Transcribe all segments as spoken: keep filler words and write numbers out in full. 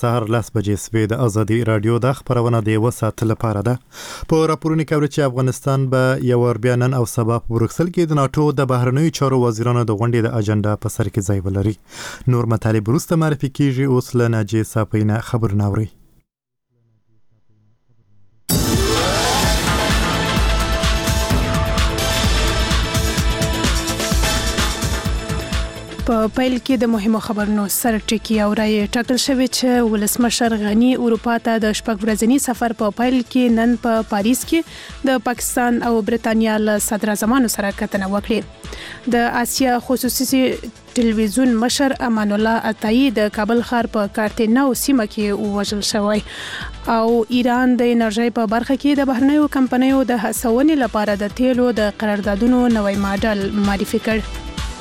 سهار لس بجې سوي د ازادي رادیو د خبرونه د یو ساعت لپاره ده. په راپورونو کې اوري چې افغانستان به یو ور بیا نن او سبا په بروکسل کې د ناتو د بهرنیو چارو وزیرانو د غونډې د اجنډا په سر کې ځای ولري. نور مطالب وروسته معرفي کیږي. اوس له ناجیه صافینه خبرونه اوري. په پیل کې د مهمو خبرونو سر ټکی او رای ټاکل شوی چې ولسمشر غنی اروپا ته د شپږ ورځني سفر په پیل کې نن په پا پاریس کې د پاکستان او برتانیا له صدر اعظمانو سره کتنه وکړه. د آسیا خصوصي ټلویزیون مشر امان الله عطایی د کابل ښار په کارتینو سیمه کې وژل شوی او ایران د انرژي په برخه کې د بهرنیو کمپنیو د هڅونې لپاره د تیلو د قراردادونو نوی ماډل معرفي کړ.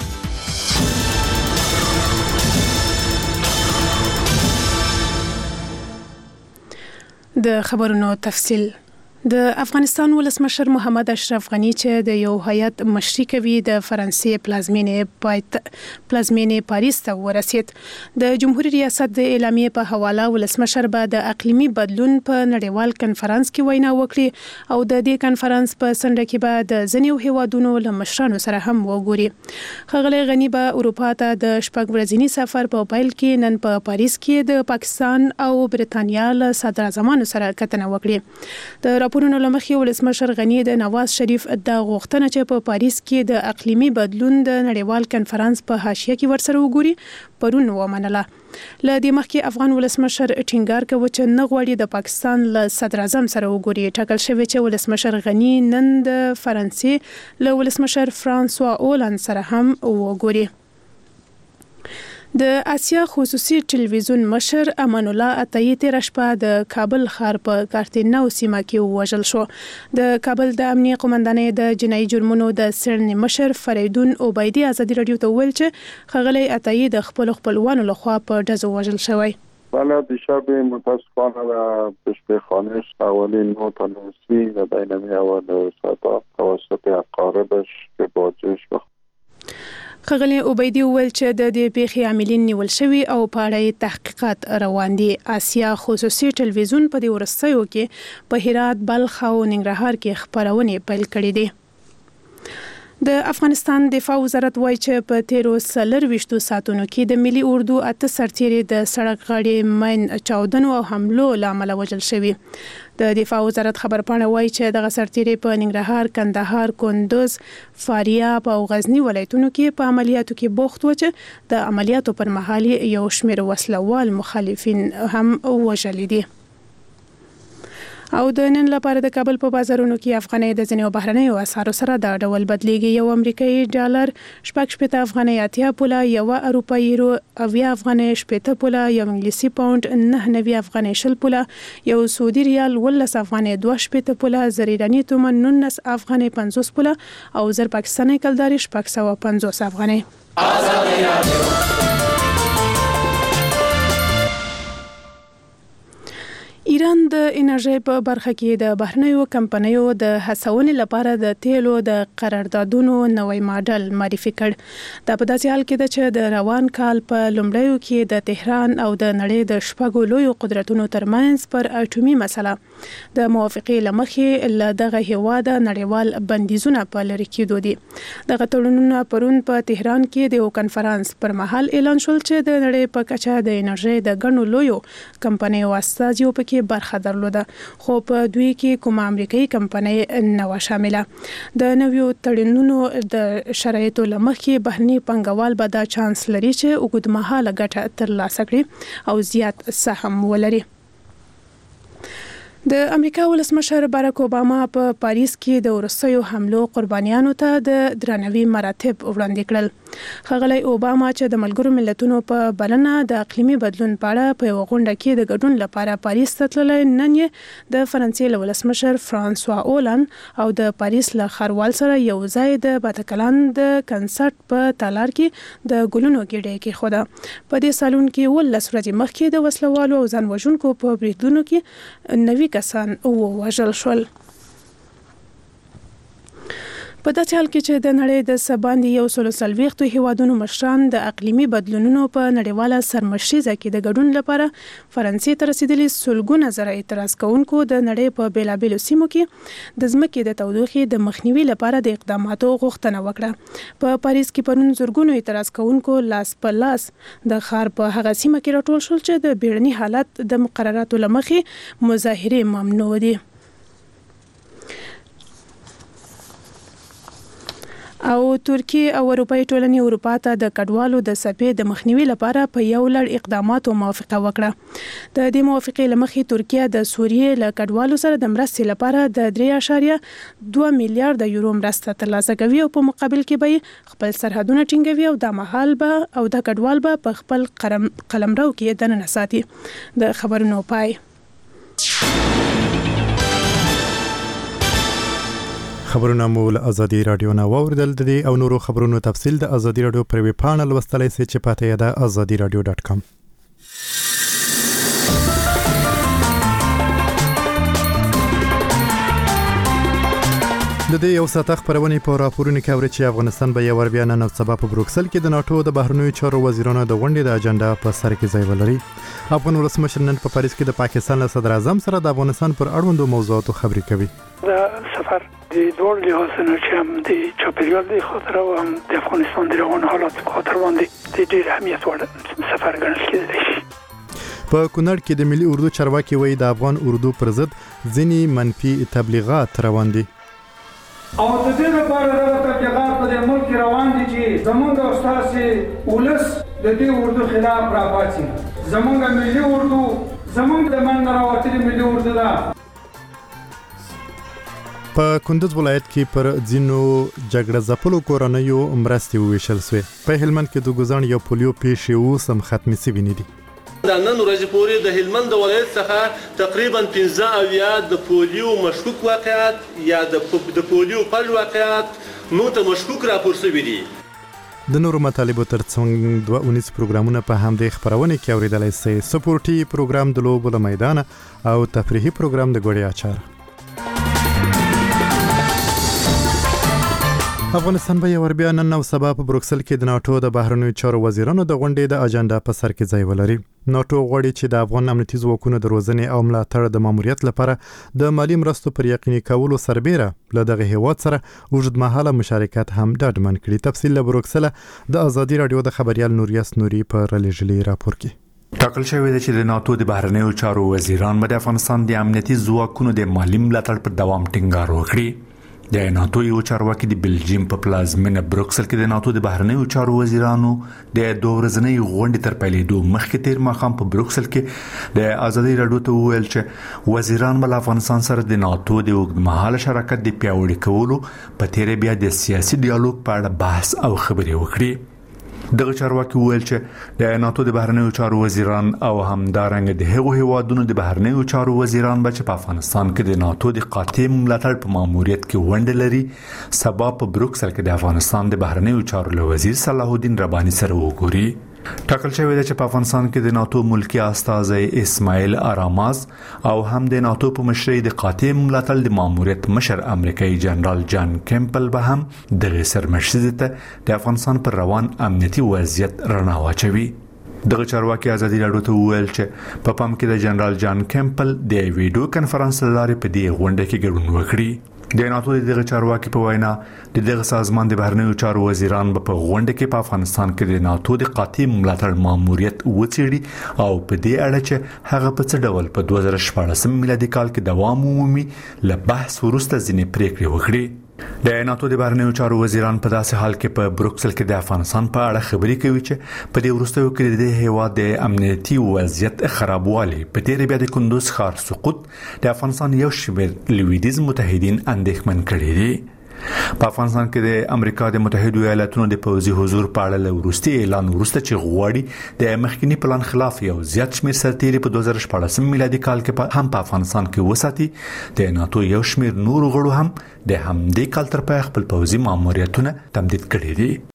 د خبرونو تفصیل. د افغانستان ولسمشر محمد اشرف غنی چې د یو هیئت مشري کوي د فرانسې پلازمینې پایت پلازمینې پاریس ته ورسید. د جمهوریت ریاست د اعلامیې په حواله ولسمشر به د اقلیمي بدلون په نړیوال کنفرانس کې وینا وکړي او د دې کنفرانس په سنډه کې به د ځینو هیوادونو له مشرانو سره هم وګوري. ښاغلی غنی به اروپا ته د شپږ ورځني سفر په پیل کې نن په پاریس کې د پاکستان او برتانیا له صدر اعظمانو سره کتنه وکړي. د راپورونو لمخې ولسمشر غنی د نواز شریف د غوښتنه چې په پاریس کې د اقلیمي بدلون د نړیوال کنفرانس په حاشیه کې ورسره وګوري پرون ومنله. له دې مخکې افغان ولسمشر ټینګار کوي چې نه غواړي د پاکستان له صدر اعظم سره وګوري. ټاکل شوی چې ولسمشر غنی نن د فرانسې له ولسمشر فرانسوا اولند سره هم وګوري. د آسیا خصوصي ټلویزیون مشر امان الله عطایی تیر شپه د کابل ښار په کارتینو سیمه کې وژل شو. د کابل د امنیه قومندانۍ د جنایي جرمونو د څېړنې مشر فریدون عبیدي ازادي رادیو ته وویل چې ښاغلی عطایی د خپل خپلوانو لخوا په ډزو وژل شوی. بله دیشب متاسفانه و پشتخانش حوالی نه تنوسی و بینمی اول ساعت توسط اقاربش که باجش بخ ښاغلی عبیدي وویل چې د دې پیښې عاملین نیول شوي او په اړه تحقیقات روان دي. آسیا خصوصي ټلویزیون په دې وروستیو کې په هرات، بلخ او ننګرهار کې خپرونې پیل کړې دي. د افغانستان دفاع وزارت وایي چې په تیرو څلرویشتو ساعتونو کې د ملي اردو اته سرتیري د سړک غاړې مین چاودنو او حملو له امله وژل شوي. د دفاع وزارت خبرپاڼه وایي چې دغه سرتیري په ننګرهار، کندهار، کندوز، فاریاب او غزنی ولایتونو کې په عملیاتو کې بوخت و چې د عملیاتو پر مهال یو شمېر وسلوال مخالفین هم وژلي دي. او د نن لپاره د کابل په بازارونو کې افغانۍ د ځینو بهرنیو اسعارو سره د ډول بدلیږي. یو امریکایي ډالر شپږ شپېته افغانۍ اتیا پوله، یو اروپایي یورو اویا افغانۍ شپېته پوله، یو انګلیسي پاوند نه نوي افغانۍ شل پوله، یو سعودي ریال ولس افغانۍ دوه شپېته پوله، زر ایراني تومن نولس افغانۍ پنځوس پوله او زر پاکستاني کلداري شپږ سوه پنځوس افغانۍ. ایران د انرژي په برخه کې د بهرنیو کمپنیو د هڅونې لپاره د تیلو د قراردادونو نوی ماډل معرفي کړ. دا په داسې حال کې ده چې د روان کال په لومړیو کې د تهران او د نړۍ د شپږو لویو قدرتونو ترمنځ پر اټومي مسله د موافقې له مخې له دغه هیواده نړیوال بندیزونه په لرې کېدو دي. دغه تړونونه پرون په تهران کې د یو کنفرانس پر مهال اعلان شول چې د نړۍ په کچه د انرژي د ګڼو لویو کمپنیو استازیو پکې برخه درلوده، خو په دوی کې کومه امریکایي کمپنۍ نه و شامله. د نویو تړونونو د شرایطو له مخې بهرني پانګوال به دا چانس لري چې اوږدمهاله ګټه ترلاسه کړي او زیات سهم ولري. د امریکا ولسمشر باراک اوباما په پاریس کې د وروستیو حملو قربانیانو ته د درناوي مراتب وړاندې کړل. ښاغلی اوباما چې د ملګرو ملتونو په بلنه د اقلیمي بدلون په اړه په یوه غونډه کې د ګډون لپاره پاریس ته تللی، نن یې د فرانسې له ولسمشر فرانسوا اولند او د پاریس له ښاروال سره یو ځای د باتکلان د کنسرت په تالار کې د ګلونو ګېډۍ کېښوده. په دې سالون کې اوولس ورځې مخکې د وسلوالو او ځان وژونکو په بریدونو کې نوي کسان ووژل شول. په داسې حال کې چې د نړۍ د سباندې یو سل سلويختو هیوادونو مشران د اقلیمي بدلونونو په نړیواله سرمشریزه کې د ګډون لپاره فرانسې ته رسیدلي سلګونه زره اعتراض کوونکو د نړۍ په بیلابېلو سیمو کې د ځمکې د تودوخې د مخنیوي لپاره د اقداماتو غوښتنه وکړه. په پاریس کې پرون زرګونو اعتراض کوونکو لاس په لاس د ښار په هغه سیمه کې راټول شول چې د بیړني حالت د مقرراتو لمخې مظاهرې ممنوع دي. او ترکیه او اروپאי ټولنې اروپا ته د کډوالو د څپې د مخنیوي لپاره په یو لړ اقداماتو موافقه وکړه. د دې موافقې لمخې ترکیه د سوریې له کډوالو سره د مرستې لپاره د درې اعشاریه دوه میلیارډ یورو مرسته ترلاسه کوي او په مقابل کې به خپل سرحدونه ټینګوي او د مهال به او د کډوال به په خپل قلمرو کې دننه ساتي. د خبرونو پای. خبرونه مو له ازادي رادیو نه واوریدل. د دې او نورو خبرونو تفصیل د ازادي رادیو پر ویب پاڼه لوستلای شئ چې پته ده azadi radio dot com. د دې یو ساعت خبرونه په راپورونو کې اوري چې افغانستان به یو بیا نن سبا په بروکسل کې د ناتو د بهرنیو چارو وزیرانو د غونډې د اجنډا په سر کې ځای ولري. افغان ولسمشر نن په پاریس کې د پاکستان صدر اعظم سره د افغانستان پر اړوندو موضوعاتو خبرې کوي. دا سفر د دوه لحاظونو چې هم د چاپیریال د خاطر او هم د افغانستان د روان حالات په خاطر باندې د ډېر اهمیت وړ سفر ګڼل کېدلی شي. په کونړ کې د ملي اردو چارواکي وایي د افغان اردو پر ضد ځینې منفي تبلیغات روان دي. او د دې لپاره د تبلیغات په دې ملک روان دي چې زمونږ استاد ولس د دې اردو خلاف راپاتې. زمونږ ملي اردو زمونږ د من راوتلي ملي اردو ده. په کندوز ولایت کې پر ځینو جګړه ځپلو کورنیو مرستې وویشل شوې. په هلمند کې د ګوزان یو پولیو پیښې اوس هم ختمې شوې نه دي. د نن ورځې پورې د هلمند ولایت څخه تقریبا پنځه اویا د پولیو مشکوک واقعات یا د پولیو پل واقعات موږ ته مشکوک راپور شوي دي. د نورو مطالبو ترڅنګ دوه اونیز پروګرامونه په همدې خبرونه کې اوریدلای شئ. سپورټي پروګرام د لوبو له میدان او تفریحي پروګرام د ګوړې اچار. افغانستان به یو بیا نن او سبا په بروکسل کې د ناتو د بهرنیو چارو وزیرانو د غونډې د اجنډا په سر کې ځای ولري. ناتو غواړي چې د افغان امنیتي ځواکونو د روزنې او ملاتړ د ماموریت لپاره د مالی مرستو پر یقیني کولو سربېره له دغه هیواد سره اوږدمهاله مشارکت هم ډاډمن کړي. تفصیل له بروکسل د ازادي رادیو د خبريال نوریاس نوري په رلېږلي راپور کې ټاکل شوی دی چې د ناتو د بهرنیو چارو وزیران به د افغانستان د امنیتي ځواکونو د مالی ملاتړ پر دوام ټینګار وکړي. د ناتو یو چارواکي د بلجیم په پلازمینه بروکسل کې د ناتو د بهرنیو چارو وزیرانو د دوه ورځنۍ غونډې تر پیلېدو مخکې تیر ماښام په بروکسل کې د ازادي رادیو ته وویل چې وزیران بل افغانستان سره د ناتو د اوږدمهاله شراکت د پیاوړي کولو په تیر بیا د سیاسي ډیالوګ په اړه بحث او خبرې وکړي. دغه چارواکي وویل چې د ناتو د بهرنیو چارو وزیران او همدارنګه د هغو هیوادونو د بهرنیو چارو وزیران به چې په افغانستان کې د ناتو د قاطع ملاتړ په ماموریت کې ونډه لري سبا په بروکسل کې د افغانستان د بهرنیو چارو له وزیر صلاح الدین رباني سره وګوري. ټاکل شوی دی چې په افغانستان کې د ناتو ملکی استازی اسماعیل آراماز او هم د ناتو په مشرۍ د قاطع ملاتړ د ماموریت مشر امریکایي جنرال جان کیمپل به هم د سرمشریزه ته د افغانستان پر روان امنیتي وضعیت رڼا واچوي. دغه چارواکي ازادي رادیو ته وویل چې په پام کې د جنرال جان کیمپل د ویډیو کانفرنس لارې په دې غونډه کې ګډون وکړي. د ناتو دغه چارواکي په وینا د دغه سازمان د بهرنیو چارو وزیران په غونډه کې په افغانستان کې د ناتو د قاطع ملاتړ ماموریت وڅېړي او په دې اړه چې هغه په څه ډول په دوه زره شپاړسم میلادي کال کې دوام ومومي له بحث وروسته ځینې پریکړې وکړي. د ناتو د بهرنیو چارو وزیران په داسې حال کې په بروکسل کې د افغانستان په اړه خبرې کوي چې په دې وروستیو کې د هیواد د امنیتي وضعیت خرابوالی په تیر بیا د کندوز ښار سقوط د افغانستان یو شمېر لویدیځ متحدین اندېښمن کړي دي. په افغانستان کې د امریکا د متحده ایالاتونو د پوځي حضور په اړه له وروستي اعلان وروسته چې غواړي د مخکنی پلان خلاف یو زیات شمېر سرتیري په دوه زره شپاړسم میلادي کال کې هم په افغانستان کې وساتي. د ناتو یو شمېر نور غړو هم د همدې کال تر پای خپل پوځي ماموریتونه تمدید کړي دي.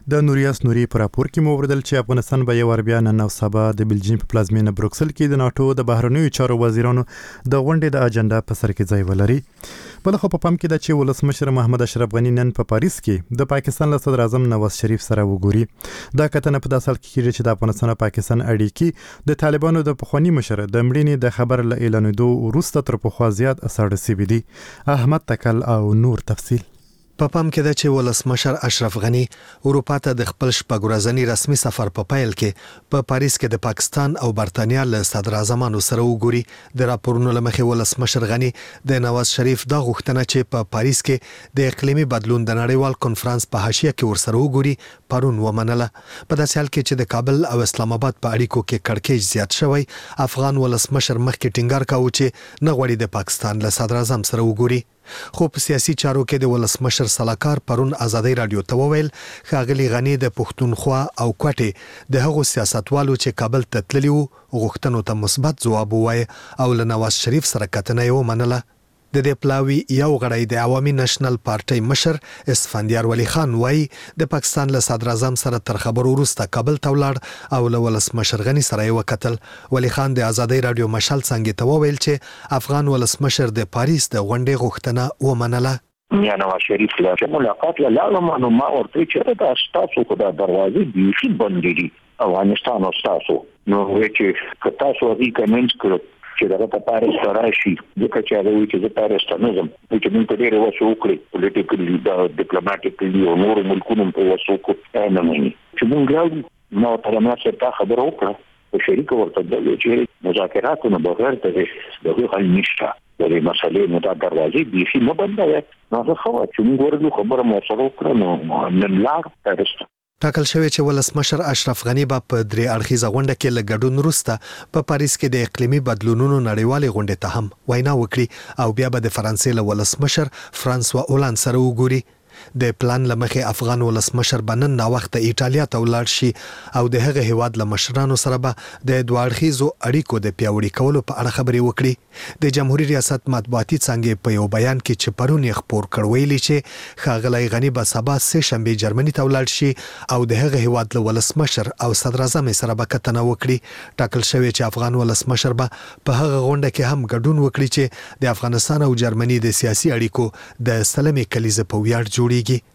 د نوریاس نوري پر راپور کې مو وردل چې افغانستان به یو بیا نن او سبا د بلجیم په پلازمینه بروکسل کې د ناتو د بهرنیو چارو وزیرانو د غونډې د اجنډا په سر کې ځای ولري. بل خو په پام کې ده چې ولسمشر محمد اشرف غنی نن په پاریس کې د پاکستان له صدر اعظم نواز شریف سره وګوري. دا کتنه په داسې حال کې کېږي چې د افغانستان او پاکستان اړیکې د طالبانو د پخوانی مشر د مړینې د خبر له اعلانېدو وروسته تر پخوا زیات اثر شوی دی. احمد تکل او نور تفصیل. په پام کې ده چې ولسمشر اشرف غنی اروپا ته د خپل شپږ ورځني رسمي سفر په پیل کې په پاریس کې د پاکستان او برتانیا له صدر اعظمانو سره وګوري. د راپورونو لمخې ولسمشر غنی د نواز شریف د غوښتنه چې په پاریس کې د اقلیمي بدلون د نړیوال کنفرانس په حاشیه کې ورسره وګوري پرون ومنله. په داسې حال کې چې د کابل او اسلام آباد په اړیکو کې کړکېچ زیات شوی، افغان ولسمشر مخکې ټینګار کاوه چې نه غواړي د پاکستان له صدر اعظم سره وګوري. خو په سیاسي چارو کې د ولسمشر سلاکار پرون ازادي رادیو ته وویل ښاغلي غنی د پښتونخوا او کوټې د هغو سیاستوالو چې کابل ته تللي وو غوښتنو ته مثبت ځواب ووایي او له نواز شریف سره کتنه یې ومنله. د دې پلاوي یو غړی د عوامي نېشنل پارټي مشر اسفندیار ولی خان وایي د پاکستان له صدر اعظم سره تر خبرو وروسته کابل ته ولاړ او له ولسمشر غنی سره یې وکتل. ولی خان د ازادي رادیو مشال څنګه ته وویل چې افغان ولسمشر د پاریس د غونډې غوښتنه ومنله. یا نواز شریف له ملاقات له لاله ما ورته چې دا تاسو خو د دروازې بیخي بندې دي افغانستان او تاسو نو چې که تاسو دې کمنټ کړو چې دا په پاریس راشي ځکه چې هغه وی چې د پاریس ته نظم چې موږ ته ډېر وسو وکړي پولیټیکلی دا ډیپلوماټیکلی او نور ملکونو په وسو کې نه مې چې موږ غواړو نو تر ما سره تا خبر وکړه او شریک ورته د چې مذاکرات نه بغیر ته د حل نشته د مسلې نو دا دروازې بیخي نه بندوي. نو زه خو چې موږ ورته خبره مو سره وکړه نو نن لار پاریس ټاکل شوی چې ولسمشر اشرف غنی به په درې اړخیزه غونډه کې له ګډون وروسته په پاریس کې د اقلیمي بدلونونو نړیوالې غونډې ته هم وینا وکړي او بیا به د فرانسې له ولسمشر فرانسوا اولان سره وګوري. د پلان لمخې افغان ولسمشر بنن نا وخت ایټالیا ته ولاړ شي او د هغه هیواد له مشرانو سره به د دوه اړخیزو اړیکو د پیاوړي کولو په اړه خبرې وکړي. د جمهوریت ریاست مطبوعاتي څنګه په یو بیان کې چې پرون یې خبر کړ ویلي چې ښاغلی غنی به سبا سه شنبه جرمني ته ولاړ شي او د هغه هیواد له ولسمشر او صدر اعظم سره به کتنه وکړي. ټاکل شوی چې افغان ولسمشر به په هغه غونډه کې هم ګډون وکړي چې د افغانستان او جرمني د سیاسي اړیکو د سلمې کلیزه په ویاړ جوړیږي.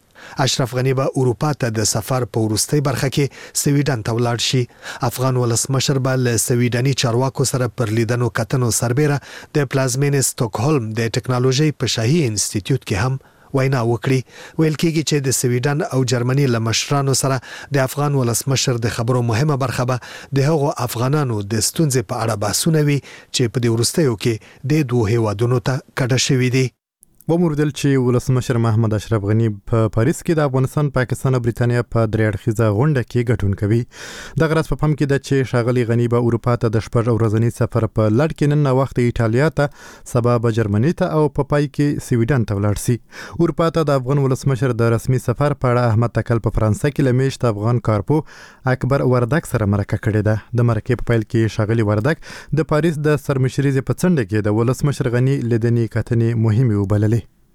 اشرف غنی به اروپا ته د سفر په وروستۍ برخه کې سویډن ته ولاړ شي. افغان ولسمشر به له سویډني چارواکو سره پر لیدنو کتنو سربېره د پلازمینې سټاکهولم د ټکنالوژي په شاهي انسټیټیوټ کې هم وینا وکړي. ویل کېږي چې د سویډن او جرمني له مشرانو سره د افغان ولسمشر د خبرو مهمه برخه به د هغو افغانانو د ستونزې په اړه بحثونه وي چې په دې وروستیو کې د دوه هیوادونو ته کډه شوي دي. وموردل چې ولسمشر محمد اشرف غنی په پاریس کې د افغانستان، پاکستان او بریتانیا په درې اړخیزه غونډه کې ګډون کوي. د غرض په پام کې ده چې ښاغلي غنی به اروپا ته د شپږ ورځني سفر په لړ کې نن وخت ایټالیا ته، سبا به جرمني ته او په پای کې سویډن ته ولاړ شي. اروپا ته د افغان ولسمشر د رسمي سفر په اړه احمد تکل په فرانسه کې لمیشت افغان کارپو اکبر وردک سره مرکه کړې ده. د مرکې په پیل کې ښاغلي وردک د پاریس د سرمشرۍ په څنډه کې د ولسمشر غنی لیدنې کتنې مهمه وبللې.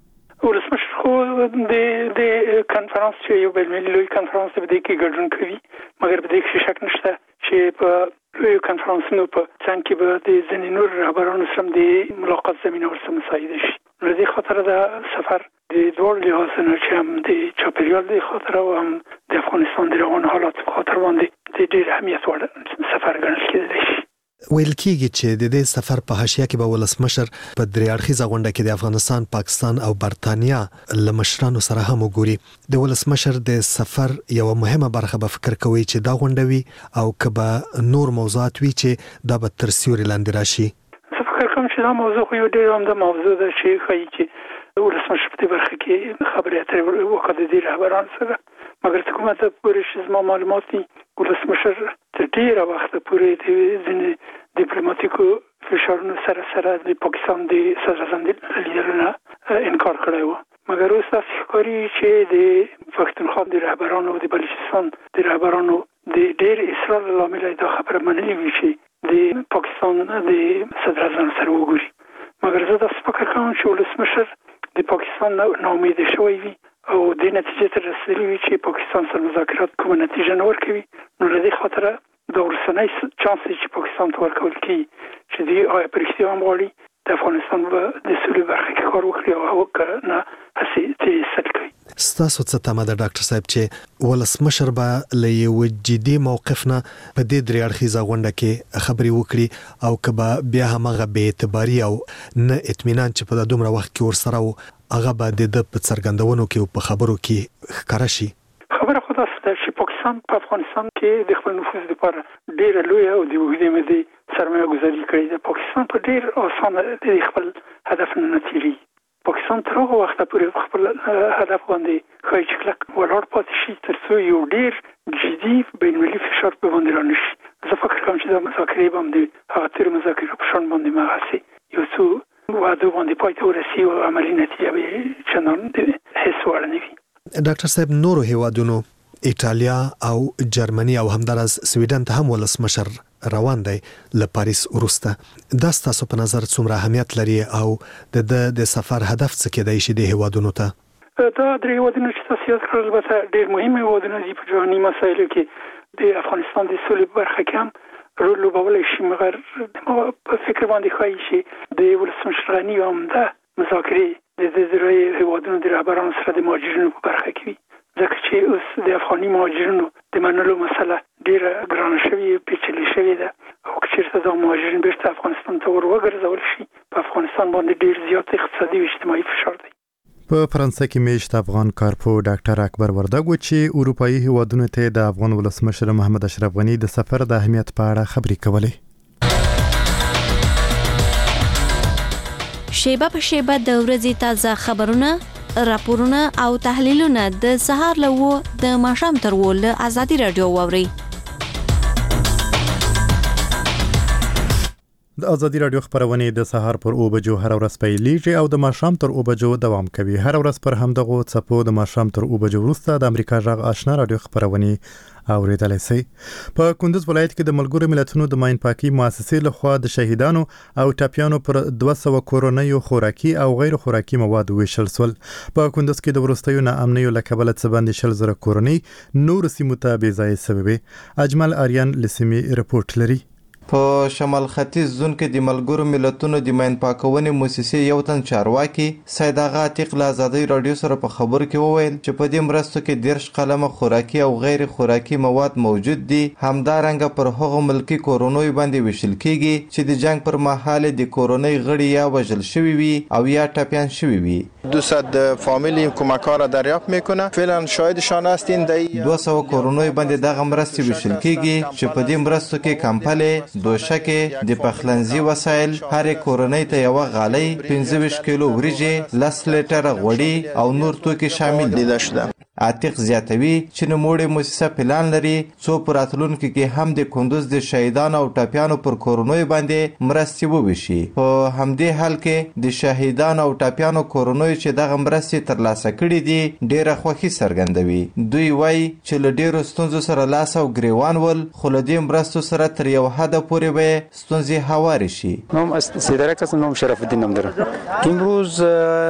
ولسمشر خو د د کنفرانس چې یو بل ملي لوی کنفرانس په دې کې ګډون کوي، مګر په دې کې شک نشته چې په لوی کنفرانسونو په څنګ کې به د ځینې نور رهبرانو سره د ملاقات زمینه ورسره مساعده شي. نو دې خاطر د سفر د دوړ لحاظ نه چې هم د چاپیریال د خاطر او هم د افغانستان د روان حالات په خاطر باندې د ډېر اهمیت وړ سفر ګڼل کېدلی شي. ویل کېږي چې د دې سفر په حاشیه کې به ولسمشر په درې اړخیزه غونډه کې د افغانستان، پاکستان او برتانیا له مشرانو سره هم وګوري. د ولسمشر د سفر یو مهمه برخه به فکر کوي چې دا غونډه وي او که به نور موضوعات وي چې دا به تر سیوري لاندې راشي. زه فکر کوم چې دا موضوع خو یو ډېر عمده موضوع ده چې ښایي چې ولسمشر په دې برخه کې خبرې اترې وکړي د دې رهبرانو سره. مګر څه کومه ته پورې چې زما معلومات دي ولسمشر تر ډېره وخته پورې د ځینې ډیپلوماټیکو فشارونو سره سره د پاکستان د صدر اعظم د لیدلو انکار کړی و. مګر اوس تاسو ښکاري چې د پښتونخوا د رهبرانو او د بلوچستان د رهبرانو د ډېر اصرار له امله دا خبره منلې وي چې د پاکستان د صدر اعظم سره وګوري. مګر زه تاسو فکر کوم چې ولسمشر د پاکستان ناامیده شوی وي او د نتیجې ته رسیدلی وي چې پاکستان سره مذاکرات کومه نتیجه نه ورکوي، نو له دې خاطر د ورسنۍ چانس چې پاکستان ته ورکول کیږي چې دی آیا په رښتیا هم غواړي د افغانستان په د سولې برخه کې کار وکړي او کنه هسې ترې سټ کړي. ستاسو څه تمه ده ډاکټر صاحب چې ولسمشر به له یو جدي موقف نه په دې درې اړخیزه غونډه کې خبرې وکړي او کبا بیا همغه بې اعتباري او نه اطمینان چې په دومره وخت کې ورسره وو هغه به د په څرګندونو کې او په خبرو کې ښکاره شي؟ خبره خو داسې ده چې پاکستان په افغانستان کې د خپل نفوذ لپاره ډېره لویه او د اوږدې مودې سرمایه ګذاري کړې ده. پاکستان په ډېر اسانه د خپل هدف نه تېرېږي. پاکستان تر هغه وخته پورې خپل هدف باندې ښایي چې کلک ولاړ پاتې شي تر څو یو ډېر جدي بین‌المللي فشار په باندې رانشي. زه فکر کوم چې دا مذاکرې به هم د هغه تېرو مذاکرو په شان باندې هماغسې یو څو وعدو باندې پای ته ورسي او عملي نتیجه به چندان د حس وړ نه وي. ډاکټر صاحب نورو هیوادونو ایټالیا او جرمني او همدارس سویډن ته هم ولسمشر روان دی له پاریس وروسته. دا ستاسو په نظر څومره اهمیت لري او د د سفر هدف څه کېدای شي د هیوادونو ته؟ دا درې هیوادونه چې تاسو یاد کړل البته ډېر مهم هیوادونه دي په جهاني مسایلو کې د افغانستان د سولې برخه کې هم رول لوبولی شي، مګر په فکر باندې ښایي چې د ولسمشر غني هم دا مذاکرې د دې درې هیوادونو د رهبرانو سره د مهاجرینو په برخه کې وي، ځکه چې اوس د افغاني مهاجرینو د منلو مسله ډېره ګرانه شوې پیچلې شوې ده او که چېرته دا مهاجرین بیرته افغانستان ته ور وګرځول شي په افغانستان باندې ډېر زیات اقتصادي او اجتماعي فشار دی. په فرانسه کې میشت افغان کارپو ډاکټر اکبر وردګ و چې اروپאי هیوادونو ته د افغان ولسمشر محمد اشرف غني د سفر د اهمیت په اړه خبرې کولې. شیبه په شیبه د ورځې تازه خبرونه، راپورونه او تحلیلونه د سهار له وو د ماښام تر وو له ازادي رادیو واوري. د ازادي رادیو خبرونه د سهار پر او بجو هر ورځ پیلېږي او د ماښام تر او بجو دوام کوي. هر ورځ پر همدغه څپو د ماښام تر او بجو وروسته د امریکا غږ آشنا رادیو خبرونه اوریدلای شي. په کندوز ولایت کې د ملګرو ملتونو د ماین پاکي مؤسسې لخوا د شهیدانو او ټاپیانو پر دوه سوه کورونیو خوراکي او غیر خوراکي مواد ویشل سول. په کندوز کې د ورستیو ناامنیو له کبله څه باندې شل زره کورنۍ نور سیمو ته بې ځایه سوي. اجمل آریان لسمی رپورټ لري. په شمال ختیځ زون کې د ملګرو ملتونو د ماین پاکونې مؤسسې یو تن چارواکي سید آغا عتیق له ازادي رادیو سره په خبرو کې وویل چې په دې مرستو کې دیرش قلمه خوراکي او غیر خوراکي مواد موجود دي. همدارنګه پر هغو ملکی کورونوي باندې ویشل کیږي چې د جنگ پر مهال د کورونۍ غړي یا وژل شوي وي او یا ټپیان شوي وي. دوصد فامیلی کمک‌ها را دریافت میکنه. فعلا شاهدشان هستین د دوه سوه کورونوي باندې دغه مرستې ویشل کیږي چې په دې مرستو کې کمپلې، دوشکې، د پخلنځي وسایل، هرې کورنۍ ته یوه غالۍ، پنځه ویشت کیلو وریجې، لس لیټره غوړي او نور توکي شامل دیده شده. عتیق زیاتوي چې نوموړې مؤسسه پلان لري څو په راتلونکي کې هم د کندوز د شهیدانو او ټپیانو پر کورنیو باندې مرستې وویشي. په همدې حال کې د شهیدانو او ټپیانو کورنیو چې دغه مرستې ترلاسه کړي دي ډېره خوښي څرګندوي. دوی وایي چې له ډېرو ستونزو سره لاس او ګریوان ول، خو له دې مرستو سره تر یو حده پورې به ستونزې هوارې شي. نام سیدرک است، نام شرف الدین نام دارم. امروز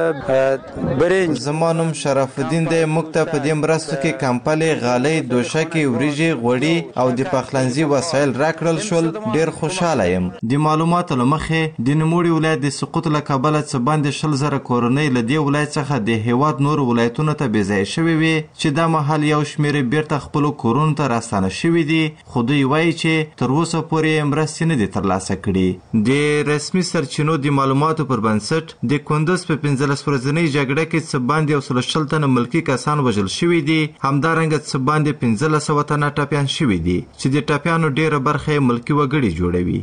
برنج زما نوم شرف الدین دی. موږ ته په دې مرستو کې کمپلې، غالۍ، دوشکې، وریجې، غوړي او د پخلنځي وسایل راکړل شول. ډېر خوشحاله یم. د معلوماتو له مخې د نوموړي ولایت د سقوط له کبله څه باندې شل زره کورنۍ له دې ولایت څخه د هیواد نورو ولایتونو ته بې ځایه شوي وي چې دا مهال یو شمېر بیرته خپلو کورونو ته راستانه شوي دي، خو دوی وایي چې تر اوسه پورې مرستې نه دي ترلاسه کړي. د رسمي سرچینو د معلوماتو پر بنسټ د کندوز په پنځلس ورځنۍ جګړه کې څه باندې یو سل شل تنه ملکي کسان وژل شوي دي. همدارنګه څه باندې پنځلس سوه تنه ټپیان شوي دي چې د ټپیانو ډېره برخه یې ملکي وګړي جوړوي.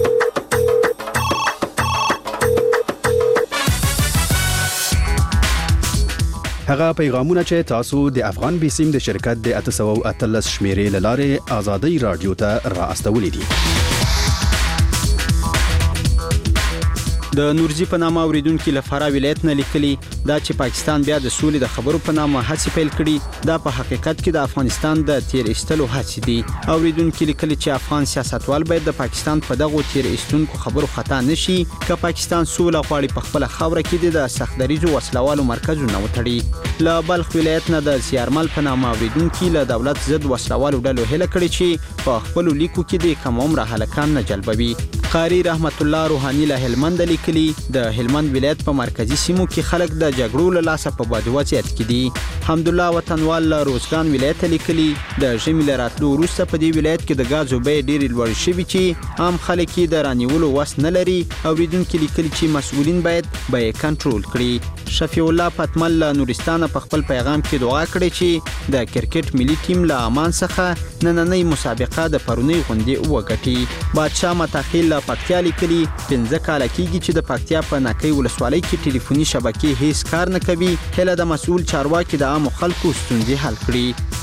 هغه پیغامونه چې تاسو د افغان بیسیم د شرکت د اته سوه اتلس شمیرې له لارې ازادي رادیو ته را استولې دي. د نورزي په نامه اوریدونکو لپاره ولایت نه لیکلي دا چې پاکستان بیا د سولې د خبرو په نامه هڅې پیل کړي دا په حقیقت کې د افغانستان د تیر ایستلو هڅې دي. اوریدونکو لیکلي چې افغان سیاستوال باید د پاکستان په دغه تیر ایستونکو خبرو خطا نشي که پاکستان سوله غواړي په خپل خاوره کې د سختدریزو وسلوالو مرکزونه وتړي. له بلخ ولایت نه د سیارمل په نامه اوریدونکو له دولت ضد وسلوالو ډلو هله کړې چې په خپل لیکو کې د کم عمره هلکان نه جلبوي. قاری رحمت الله روحانی له هلمند لیکلي د هلمند ولایت په مرکزی سیمو کې خلک د جګړو له لاسه په بد وضعیت کې دي. حمدالله وطنوال له روزګان ولایت لیکلي د ژمي له راتلو وروسته په دې ولایت کې د غازو بیې ډېرې لوړې شوي چې عام خلک یې د رانیولو وس نه لري. اوریدونکي لیکلي چې مسؤلین باید بیې کنټرول کړي. شفیع الله پتمل له نورستانه په خپل پیغام کې دعا کړې چې د کرکټ ملي ټیم له امان څخه نننۍ مسابقه د پرونی غونډې وګټي. بادشاه متخیل پکتیا لیکلي پنځه کاله کېږي چې د پکتیا په نکۍ ولسوالۍ کې ټلیفوني شبکې هیڅ کار نه کوي. هله د مسؤل چارواکي د عامو خلکو ستونزې حل کړي.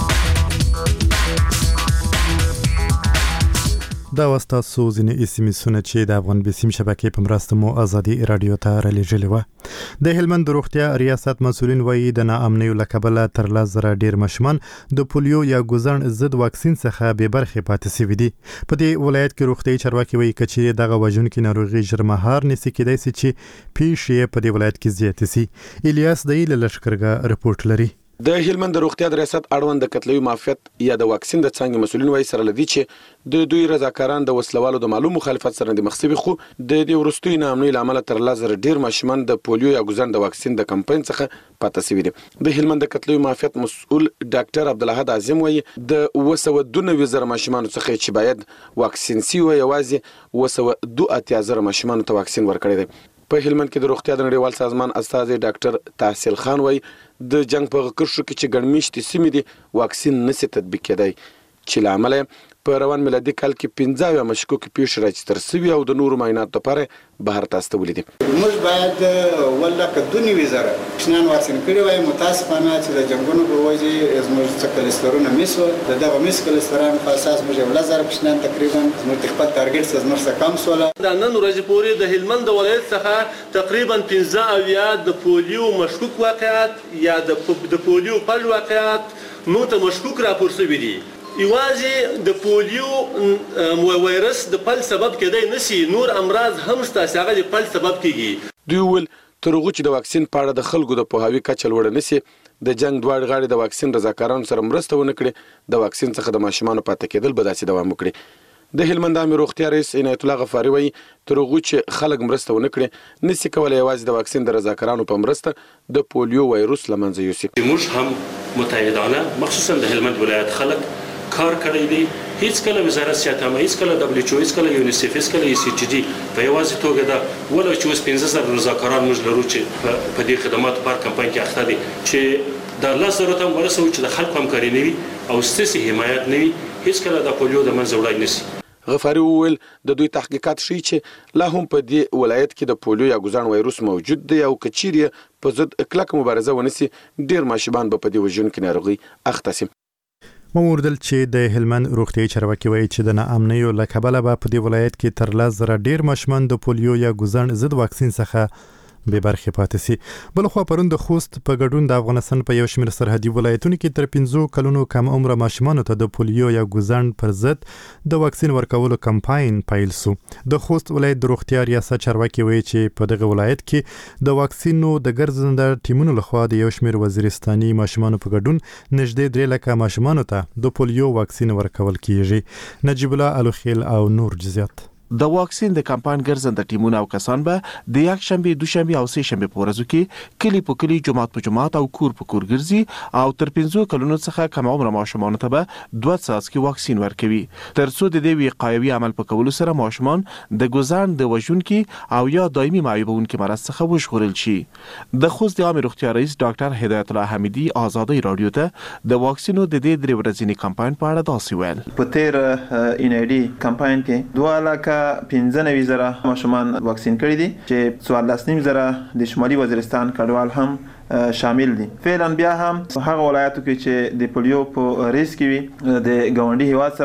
دا واستاسو ځینې اسمسونه چې د افغان بسیم شبکې په مرسته مو ازادي رادیو ته رالیږلې وه. د هلمند د روغتیا ریاست مسؤلین وایي د ناامنیو له کبله تر لس زره ډېر ماشومان د پولیو یا ګوزڼ ضد واکسین څخه بې برخې پاتې سوي دي. په دې ولایت کې روغتیایي چارواکي وایي که چیرې دغه وژونکې ناروغي ژر مهار نیسي کیدای سي چې پیښې یې په دې ولایت کې زیاتې سي. الیاس دایي له لښکرګاه رپورټ لري. د هلمند د روغتیا د ریاست اړوند د قتلوي معافیت یا د واکسین د څنګه مسؤلین وایي سره لدی چې د دوی رضاکاران د وسلوالو د معلوم مخالفت سره د مخسبي خو د دې ورستوي نامنوي لامل تر لازر ډیر ماشومان د پولیو یا ګوزڼ د واکسین د کمپاین څخه پاتې شوي دي. د هلمند د قتلوي معافیت مسؤل ډاکټر عبدالحد اعظم وایي د وسو دونه وزر ماشومان څخه چې باید واکسین سی وي یوازې وسو دوه اتیا زره ماشومان ته واکسین ورکړي دي. په هلمند کې د روغتیا د نړیوال سازمان استاذ ډاکټر تحصیل خان وایي د جنگ په کرښو کې چې ګڼمېشتې سیمې دي واکسین نشي تطبیق کېدای چې له امله په روان میلادي کال کې پنځه اویا مشکوکې پیښې راجستر شوي او د نورو معایناتو لپاره بهر ته استولي دي. موږ باید ولله که دوه نوي زره ماشومان واکسین کړي وای. متاسفانه چې د جنګونو په وجې زموږ څه کلسترونه مس و د دغه مس کلستران په اساس موږ یو لزر ماشومان تقریبا زموږ خپل ټارګټ څخه زموږ څخه کم سوله. د نن ورځې پورې د هلمند ولایت څخه تقریبا پنځه اویا د پولیو مشکوک واقعات یا د پولیو پل واقعات موږ ته مشکوک راپور شوي دي. یوازې د پولیو وایرس د پل سبب کېدای نشي، نور امراض هم شته چې هغه د پل سبب کیږي. دوی ویل تر هغه چې د واکسین په اړه د خلکو د پوهاوي کچه لوړه نشي د جنگ دواړه غاړي د واکسین رضاکارانو سره مرسته ونه کړي د واکسین څخه د ماشومانو پاتې کېدل به داسې دوام وکړي. د هلمند عامه روغتیا رئیس عنایت الله غفاری وایي تر هغه چې خلک مرسته ونه کړي نشي کولای یوازې د واکسین د رضاکارانو په مرسته د پولیو وایروس له منځه یوسي. موږ هم متحدانه مخصوصا د هلمند ولایت خلک کار کړی دی. هیڅ کله وزارت صحت هم هیڅ کله دبليو ایچ او هیڅ کله یونیسف هیڅ کله ای سی ټي ډي په یوازې توګه دا ولا چې اوس پنځه زره رضاکاران موږ لرو چې په دې خدماتو پر کمپاین کې اخته دي چې د الله سره ته ورسو چې د خلکو همکاري نه وي او ستاسو حمایت نه وي هیڅ کله د پولیو د منځه وړای نشي. غفاری وویل د دوی تحقیقات ښیي چې لا هم په دې ولایت کې د پولیو یا ګوزڼ وایروس موجود دی او کچېرې په ضد کلک مبارزه ونیسي ډیر ماشومان به په دې وژونکې ناروغي اخته شي. موردل چې د هلمند روغتیایي چارواکي وایي چې د ناامنیو له کبله به په دې ولایت کې تر لس زره ډېر ماشومان د پولیو یا ګوزڼ ضد واکسین څخه بې برخې پاتې سي. بلخوا پرون د خوست په ګډون د افغانستان په یو شمېر سرحدي ولایتونو کې تر پنځو کلونو کم عمره ماشومانو ته د پولیو یا ګوزڼ پر ضد د واکسین ورکولو کمپاین پیل سو. د خوست ولایت د روغتیا ریاست چارواکي وایي چې په دغه ولایت کې د واکسینو د ګرځنده ټیمونو لخوا د یو شمېر وزیرستاني ماشومانو په ګډون نږدې درې لکه ماشومانو ته د پولیو واکسین ورکول کیږي. نجیب الله الوخیل او نور جزئیات. د واکسین د کمپاین ګرځنده ټیمونه او کسان به د یک شنبه دوشنبه او سه شنبه په ورځو کې کلی په کلی جماعت په جماعت او کور په کور ګرځي او تر پنځو کلونو څخه کم عمره ماشومان ته به دوه څاڅکي واکسین ورکوي ترڅو د دې وقایوي عمل په کولو سره ماشومان د ګوزڼ د وژونکي او یا دایمي معیوبونکي مرض څخه وژغورل شي. د خوست د عامه روغتیا رئیس ډاکټر هدایت الله حمیدي آزادۍ رادیو ته د واکسینو د دې درې ورځني کمپاین په اړه داسې ویل. په تیر ان ای ډي کمپاین کې دوه لکه پنځه نوي زره ماشومان واکسین کړي دي چې څوارلس نیم زره د شمالي وزیرستان کډوال هم شامل دي. فعلا بیا هم هغه ولایتو کې چې د پولیو په ریسک وي د ګاونډي هیواد سره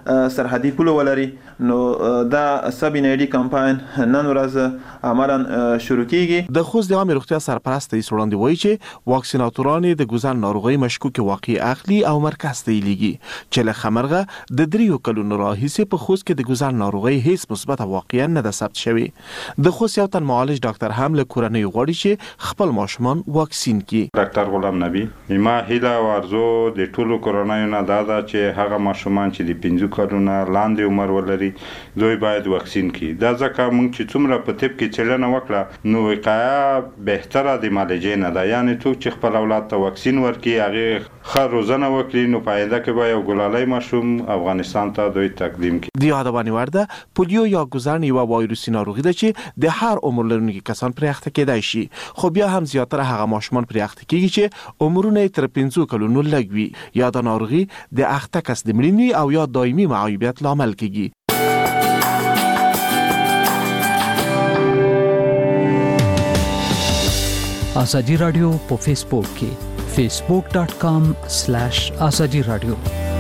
سرحدي پوله ولري نو دا سب ان ای ډي کمپاین نن ورځ عملاً شروع کیږي. د خوست د عامه روغتیا سرپرست ایس وړاندې وایي چې واکسیناتوران د ګوزن ناروغي مشکوک واقع اخلي او مرکز ته لیږي چې له خمرغه د دریو کلونو راهیسې په خوست کې د ګوزن ناروغي هیڅ مثبت واقعا نه ده ثبت شوی. د خوست یو تن معالج ډاکټر هم له کورنۍ غواړي چې خپل ماشومان واکسین کړي. ډاکټر غلام نبی ما هیله او ارزو د ټولو کورنۍ نه دا ده چې هغه ماشومان چې د پنځه کلونو لاندې عمر ولري دوی باید واکسین کړي. دا ځکه موږ چې څومره په طب کې څېړنه وکړه نو وقایه بهتره د معالجې نه ده. یعنی څوک چې خپل اولاد ته واکسین ورکړي هغې ښه روزنه وکړي نو په آینده کې به یو ګلالی ماشوم افغانستان ته دوی تقدیم کړي. د یادونې وړ ده پولیو یا ګوزن یوه وایروسي ناروغي ده چې د هر عمر لرونکي کسان پرې اخته کېدای شي، خو بیا هم زیاتره هغه ماشومان پرې اخته کېږي چې عمرونه یې تر پنځو کلونو لږ وي. یا دا ناروغي د اخته کس د مړینې او یا دایمي معیوبیت لامل کېږي. آزادی رادیو په فیسبوک کې فیسبوک ډاٹ کام سلیش آزادی رادیو.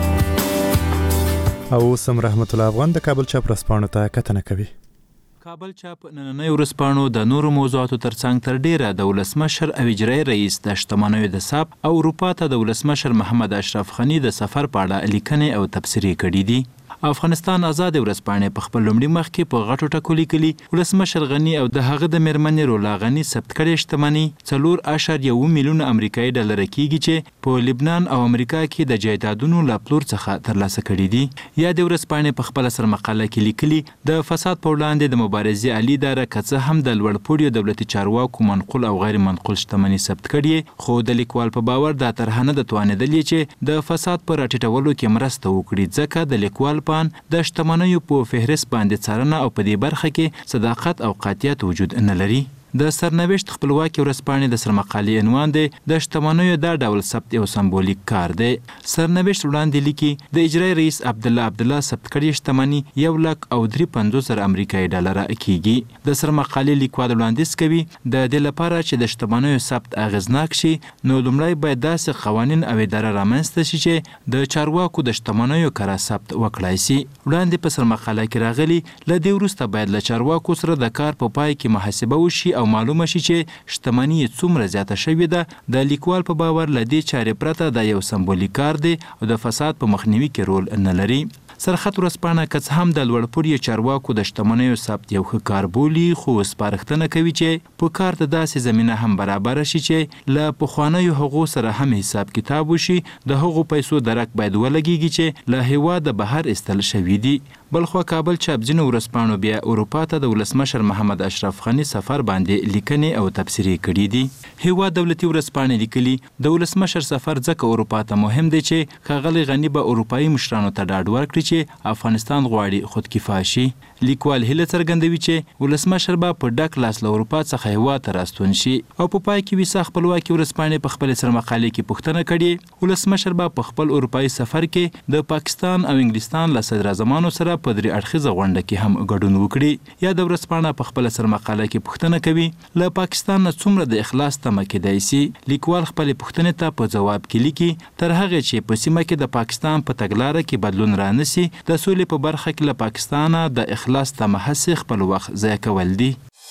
او سم رحمت الله افغان د کابل چاپ رسپانو ته کتنه کوي. کابل چاپ نننۍ ورځپاڼو د نورو موضوعاتو ترڅنګ تر ډیره د ولسمشر او اجرایي رئیس د شتمنیو د ثبت او اروپا ته د ولسمشر محمد اشرف غني د سفر په اړه لیکنې او تبصرې کړي دي. افغانستان آزاد ورځپاڼې په خپل لومړي مخ کې په غټو ټکو لیکلي ولسمشر غني او د هغه د میرمنې رولا غني ثبت کړې شتمنۍ څلور اعشاریه اووه میلیونه امریکایي ډالر کېږي چې په لبنان او امریکا کې د جایدادونو له پلور څخه ترلاسه کړي دي. یا د ورځپاڼې په خپل سرمقاله کې لیکلي د فساد په وړاندې د مبارزې عالی اداره که څه هم د لوړپوړو دولتي چارواکو منقول او غیر منقول شتمنۍ ثبت کړي، خو د لیکوال په باور دا ترهه نه ده توانېدلې چې د فساد په راټیټولو کې مرسته وکړي، ځکه د لیکوال د شتمنیو په فهرست باندې څارنه او په دې برخه کې صداقت او قاطعیت وجود نه لري. د سرنوشت خپلواکي ورځپاڼې د سرمقالې عنوان دی د شتمنیو دا ډول ثبت یو سمبولیک کار دی. سرنوشت وړاندې لیکي د اجرایي رئیس عبدالله عبدالله ثبت کړې شتمني یو لک او درې پنځوس زره امریکایي ډالره کېږي. د سرمقالې لیکوال وړاندیز کوي د دې لپاره چې د شتمنیو ثبت اغېزناک شي نو لومړی باید داسې قوانین او اداره رامنځته شي چې د چارواکو د شتمنیو کره ثبت وکړای شي. وړاندې په سرمقاله کې راغلي له دې وروسته باید له چارواکو سره د کار په پای کې محاسبه وشي او معلومه شي چې شتمني څومره زیاته شوې ده. د لیکوال په باور له دې چارې پرته دا یو سمبولیک کار دی او د فساد په مخنیوي کې رول نه لري. سرخط ورځپاڼه که څه هم د لوړپوړو چارواکو د شتمنیو ثبت یو ښه کار بولي، خو سپارښتنه کوي چې په کار ته داسې زمینه هم برابره شي چې له پخوانیو هغو سره هم حساب کتاب وشي. د هغو پیسو درک باید ولګیږي چې له هېواده بهر ایستل شوي دي. بلخوا کابل چاپ ځینو ورځپاڼو بیا اروپا ته د ولسمشر محمد اشرف غني سفر باندې لیکنې او تبصرې کړي دي. هېواد دولتي ورځپاڼې لیکلي د ولسمشر سفر ځکه اروپا ته مهم دی چې ښاغلی غني به اروپایي مشرانو ته ډاډ ورکړي چې افغانستان غواړي خودکفا شي. لیکوال هیله څرګندوي چې ولسمشر به په ډک لاس له اروپا څخه هېواد ته راستون شي. او په پای کې ویسا خپلواکي ورځپاڼې په خپل سرمقالې کې پوښتنه کړې ولسمشر به په خپل اروپایي سفر کې د پاکستان او انګلستان له صدراعظمانو سره په درې اړخیزه غونډه کې هم ګډون وکړي. یا د ورځپاڼه په خپل سرمقاله کې پوښتنه کوي له پاکستان نه څومره د اخلاص تمه کېدای شي. لیکوال خپلې پوښتنې ته په ځواب کې لیکي تر هغې چې په سیمه کې د پاکستان په تګلاره کې بدلون رانسي د سولې په برخه کې له پاکستانه د اخلاص تمه هسې خپل وخت ضایع کول دي.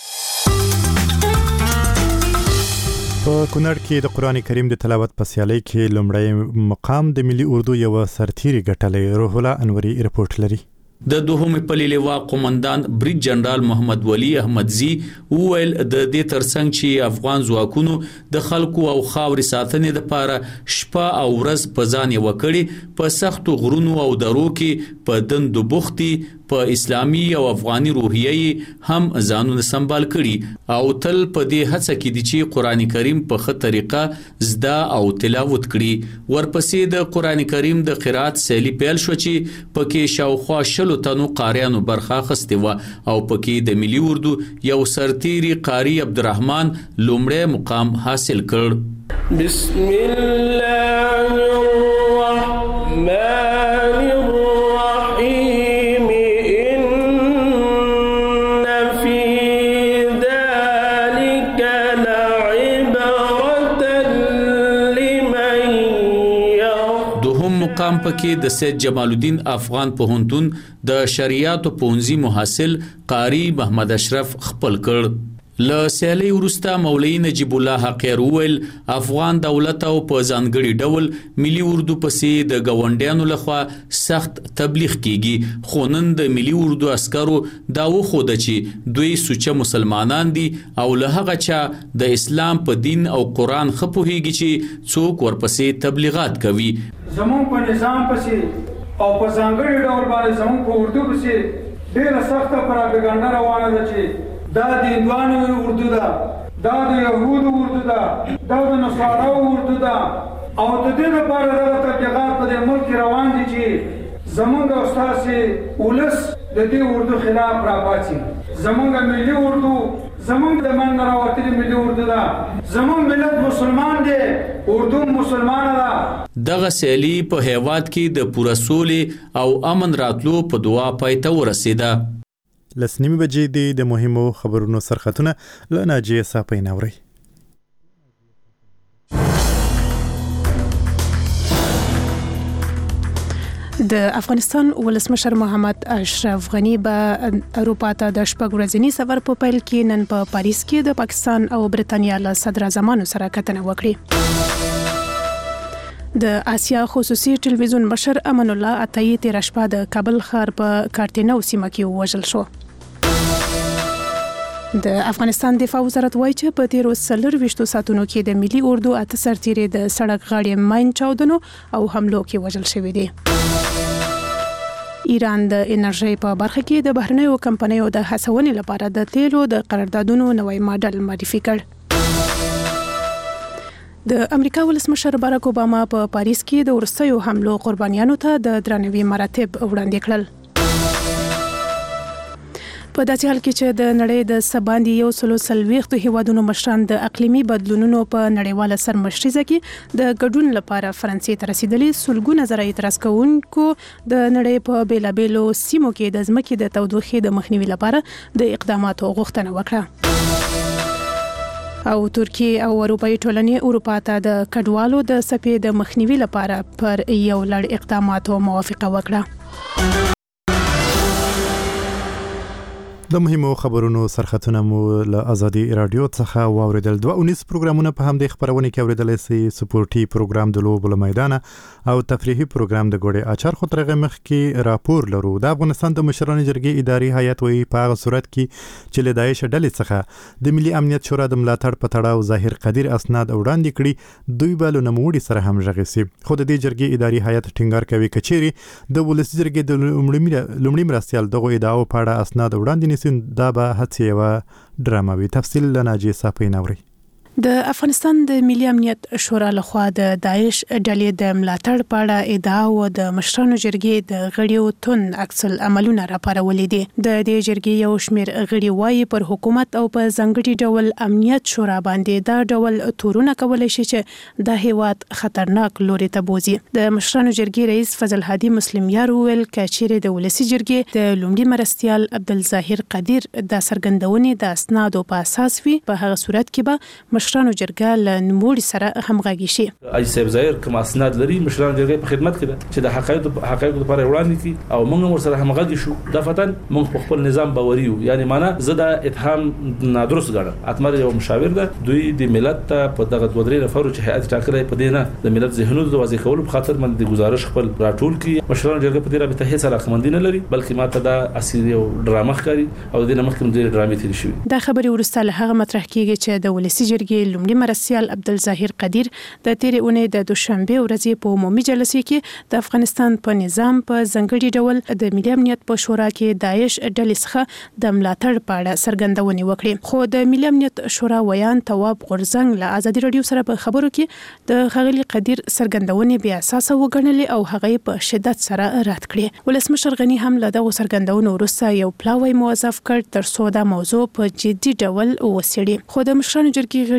په کونړ کې د قرآن کریم د تلاوت په سیالۍ کې لومړی مقام د ملي اردو یو سرتیری ګټلی. روح الله انوري رپورټ لري. د دوهم پلي لواء قومندان بریج جنرال محمد ولی احمدزي وویل د دې ترڅنګ چې افغان ځواکونو د خلکو او خاورې ساتنې لپاره شپه او ورځ په ځان یې وکړي، په سختو غرونو او درو کې په دندو بوختي په اسلامي او افغاني روحیه هم ځانونه سنبال کړي او تل په دې هڅه کې دي چې قرآن کریم په ښه طریقه زده او تلاوت کړي. ورپسې د قرآن کریم د قرات سیلی پیل شو چې پکې شاوخوا شلو تنو قاریانو برخه اخیستې وه او پکې د ملي اردو یو سرتیری قاری عبدالرحمن لومړی مقام حاصل کړ. بسم الله الرحمن الرحیم ان فی ذلک لعبرة لمن یخشى. دوهم مقام پکې د سید جمال الدین افغان پوهنتون د شریعت پوهنځي محصل قاری محمد اشرف خپل کړ. له سیالي وروسته مولوي نجیب الله حقیر وویل افغان دولت او په ځانګړي ډول ملي اردو پسې د ګاونډیانو لخوا سخت تبلیغ کیږي، خو نن د ملي اردو عسکرو دا وښوده چې دوی سوچه مسلمانان دي او له هغه چا د اسلام په دین او قرآن ښه پوهیږي چې څوک ورپسې تبلیغات کوي. زمون په نظام پسې او په ځانګړي ډول باندې زمون په اردو پسې ډېره سخته پراپګاندا روانه ده چې دا د هندوانو اردو ده، دا د یهودو اردو ده، دا د نصاراو اردو ده او د دې لپاره دغه تبلیغات په دې ملک روان دي چې زمونږ او ستاسې ولس د دې اردو خلاف راپاڅي. زمونږ ملي اردو زمونږ د منځه راوتلې ملي اردو ده، زمونږ ملت مسلمان دی، اردو مسلمانه ده. دغه سیالي په هیواد کې د پوره سولې او امن راتلو په دعا پای ته ورسېده. لسنیمه بجې دی د مهمو خبرونو سرخطونه له ناجیه صافی ناوري. د افغانستان ولسمشر محمد اشرف غنی به اروپا ته د شپږ ورځني سفر په پیل کې نن په پاریس کې د پاکستان او برتانیا له صدراعظمانو سره کتنه وکړه. د آسیا خصوصي ټلویزیون مشر امان الله عطایی تیر شپه د کابل ښار په کارتینو سیمه کې وژل شو. د افغانستان دفاع وزارت وایي چې په تیرو څلور ویشتو ساعتونو کې د ملي اردو اته سرتیري د سړک غاړې ماین چاودنو او حملو کې وژل شوي دي. ایران د انرژي په برخه کې د بهرنیو کمپنیو د هڅونې لپاره د تیلو د قراردادونو نوی ماډل معرفي کړ. د امریکا ولسمشر باراک اوباما په پا پاریس کې د وروستیو حملو قربانیانو ته د درناوي مراتب وړاندې کړل. په داسې حال کې چې د نړۍ د سباندې یو سلو څلوېښتو هیوادونو مشران د اقلیمي بدلونونو په نړیواله سرمشریزه کې د ګډون لپاره فرانسې ته رسیدلي، سلګونه زره اعتراض کوونکو د نړۍ په بیلابیلو سیمو کې د ځمکې د تودوخې د مخنیوي لپاره د اقداماتو غوښتنه وکړه. او ترکیه او اروپایي ټولنې اروپا ته د کډوالو د څپې د مخنیوي لپاره پر یو لړ اقداماتو موافقه وکړه. د مهمو خبرونو سرخطونه مو له ازادي رادیو څخه واوریدل. دوه اونیس پروګرامونه په همدې خبرونه کې اوریدل سي، سپورتي پروګرام د لوبو میدان او تفریحي پروګرام د ګوړې اچار خو ترغه مخ کې راپور لرو. د افغانستان د مشرانو جرګې اداري هیئت وی په هغه صورت کې چې له داعش ډلې څخه د ملي امنیت شورا د ملاتړ په تړاو ظاهر قدیر اسناد وړاندې کړي، دوی به له نوموړي سره هم ژغسي. خو د دې جرګې اداري هیئت ټینګار کوي کچيري د ولسی جرګې د لومړي مرستيال دغه ادعاو په اړه اسناد وړاندې دا به هڅه و ډراموي. تفصیل لناجی صافی نوري. د افغانستان د ملي امنیت شورا لخوا د داعش ډلې د ملاتړ په اړه ادعا او د مشرانو جرګې د غړیو تون عکس العملونه راپارولې دي. د دې جرګې یو شمېر غړي وایي پر حکومت او په ځانګړي ډول امنیت شورا باندې دا ډول تورونه کولای شي چې د هیواد خطرناک لوري ته بوزي. د مشرانو جرګې رئیس فضل هادي مسلم یار ویل کچېره د ولسی جرګې د لومړي مرستيال عبدالظاهر قدیر د سرګندونې د اسنادو په اساس وي، په هغه صورت کې به مشرانو جرګه له نوموړي سره همغږي شي. اج صاحب ظاهر کوم اسناد لري مشرانو جرګې په خدمت کې ده چې د حقایق حقایق لپاره وړاندې کړي او موږ ور سره همغږي شو. د فتن موږ په خپل نظام باوري یو، یعنی معنا زه د اتهام نادرست ګڼم. اتمر یو مشاور ده، دوی د ملت ته په دغه دوه درې نفرو چې هيئت ټاکلې په دینه د ملت ذهنونو د واضح کولو په خاطر باندې گزارش خپل راټول کړي. مشرانو جرګه په دې رابطه هیڅ علاقمندي نه لري، بلکې ماته دا اصلي یو ډرامه ښکاري او د نمخکم د ډرامې تیر شوی. دا خبري ورسته له هغه مطرح کیږي چې د ولسی جرګې لومړي مرستيال عبدالظاهر قدیر د تیرې اونۍ د دوشنبه ورځې په عمومي جلسې کې د افغانستان په نظام په ځانګړي ډول د ملي امنیت په شورا کې داعش ډلې څخه د ملاتړ په اړه څرګندونې وکړې. خو د ملي امنیت شورا ویان تواب غورزنګ له ازادي رادیو سره په خبرو کې د خغلی قدیر څرګندونې بیا اساس وګڼلې او هغه په شدت سره رد کړې. ولسمشر غنی هم له دغه څرګندونو وروسته یو پلاوی موظف کړ تر څو دا موضوع په جدي ډول وڅېړي. خو د مشرانو جرګې غړي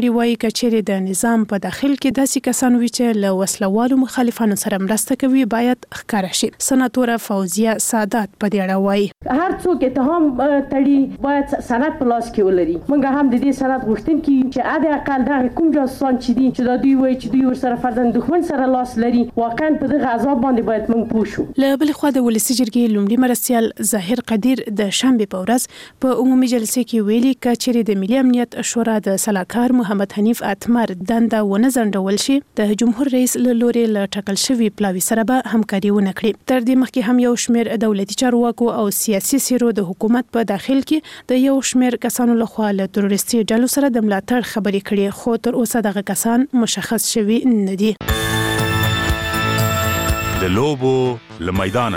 غړي وایي کچېرې د نظام په داخل کې داسې کسان وي چې له وسلوالو مخالفانو سره مرسته کوي باید ښکاره شي. سناتوره فوزیه سادات په دې اړه وایي هر څوک اتهام تړي باید سند په لاس کې ولري. موږ هم د دې سند غوښتونکي چې اده اقل د کوم جاسوسان چې دي چې د دوی وایي چې دوی ورسره فرضاً دښمن سره لاس لري واقعا په دغه عذاب باندې باید موږ پوه شو. له بل خوا د ولسي جرګې لومړي مرستیال ظاهر قدیر د شنبه په ورځ په عمومي جلسې کې ویلي کچېرې د ملي امنیت شورا د سلاکار محمد حنیف اتمر دنده ونه ځنډول شي د جمهور رئیس له لوري له ټاکل شوی پلاوي سره به همکاري ونه کړي. تر دې مخکې هم یو شمېر دولتي چارواکو او سیاسي سیرو د حکومت په داخل کې د یو شمېر کسانو لخوا له تروریستي ډلو سره د ملاتړ خبرې کړي خو تر اوسه دغه کسان مشخص شوي نه دي. د لوبو له میدانه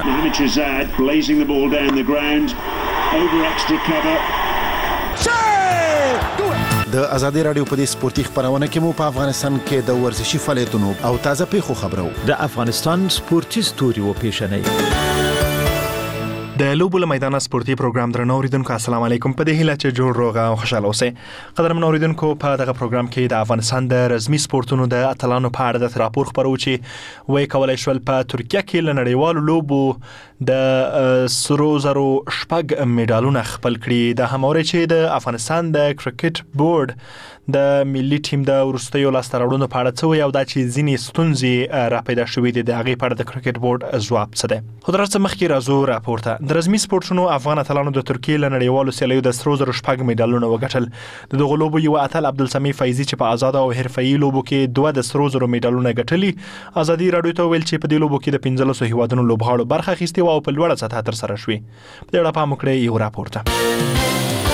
د ازادي رادیو په دې سپورتي خبرونه کې مو په افغانستان کې د ورزشي فعالیتونو او تازه پیښو خبرو د افغانستان سپورتي ستوري و پیښنې د لوبو له میدانه سپورتي پروګرام درنو اوریدونکو السلام علیکم. په دې هیله چې جوړ روغ او خوشاله اوسئ. قدرمن اوریدونکو په دغه پروګرام کې د افغانستان د رسمي سپورتونو د اتلانو په اړه د راپور خبرو چې وایي کولای شول په ترکیه کې له نړیوالو لوبو د سرو زرو شپږ میډالونه خپل کړي. د هموري چې د افغانستان د کرکټ بورډ د ملي ټیم د ورستیو لاسته راوړنو په اړه څه وایي او دا چې ځینې ستونزې را پیدا شوې دي د هغې په اړه د کرکټ بورډ ځواب څه دی. خو تر څه مخکې راځو راپور ته. د رسمي سپورټونو افغان اتلانو د ترکیې له نړیوالو سیالیو د سرو زرو شپږ میډالونه وګټل. د دغو لوبو یو اتل عبدالسمي فیضي چې په آزاد او حرفه‌ایي لوبو کې دوه د سرو زرو میډالونه ګټلي ازادي راډیو ته ویل چې په دې لوبو کې د پنځلسو هیوادونو لوبغاړو برخه اخیستې او په لوړه سطحه ترسره شوې. په دې اړه پام وکړئ یو راپور ته.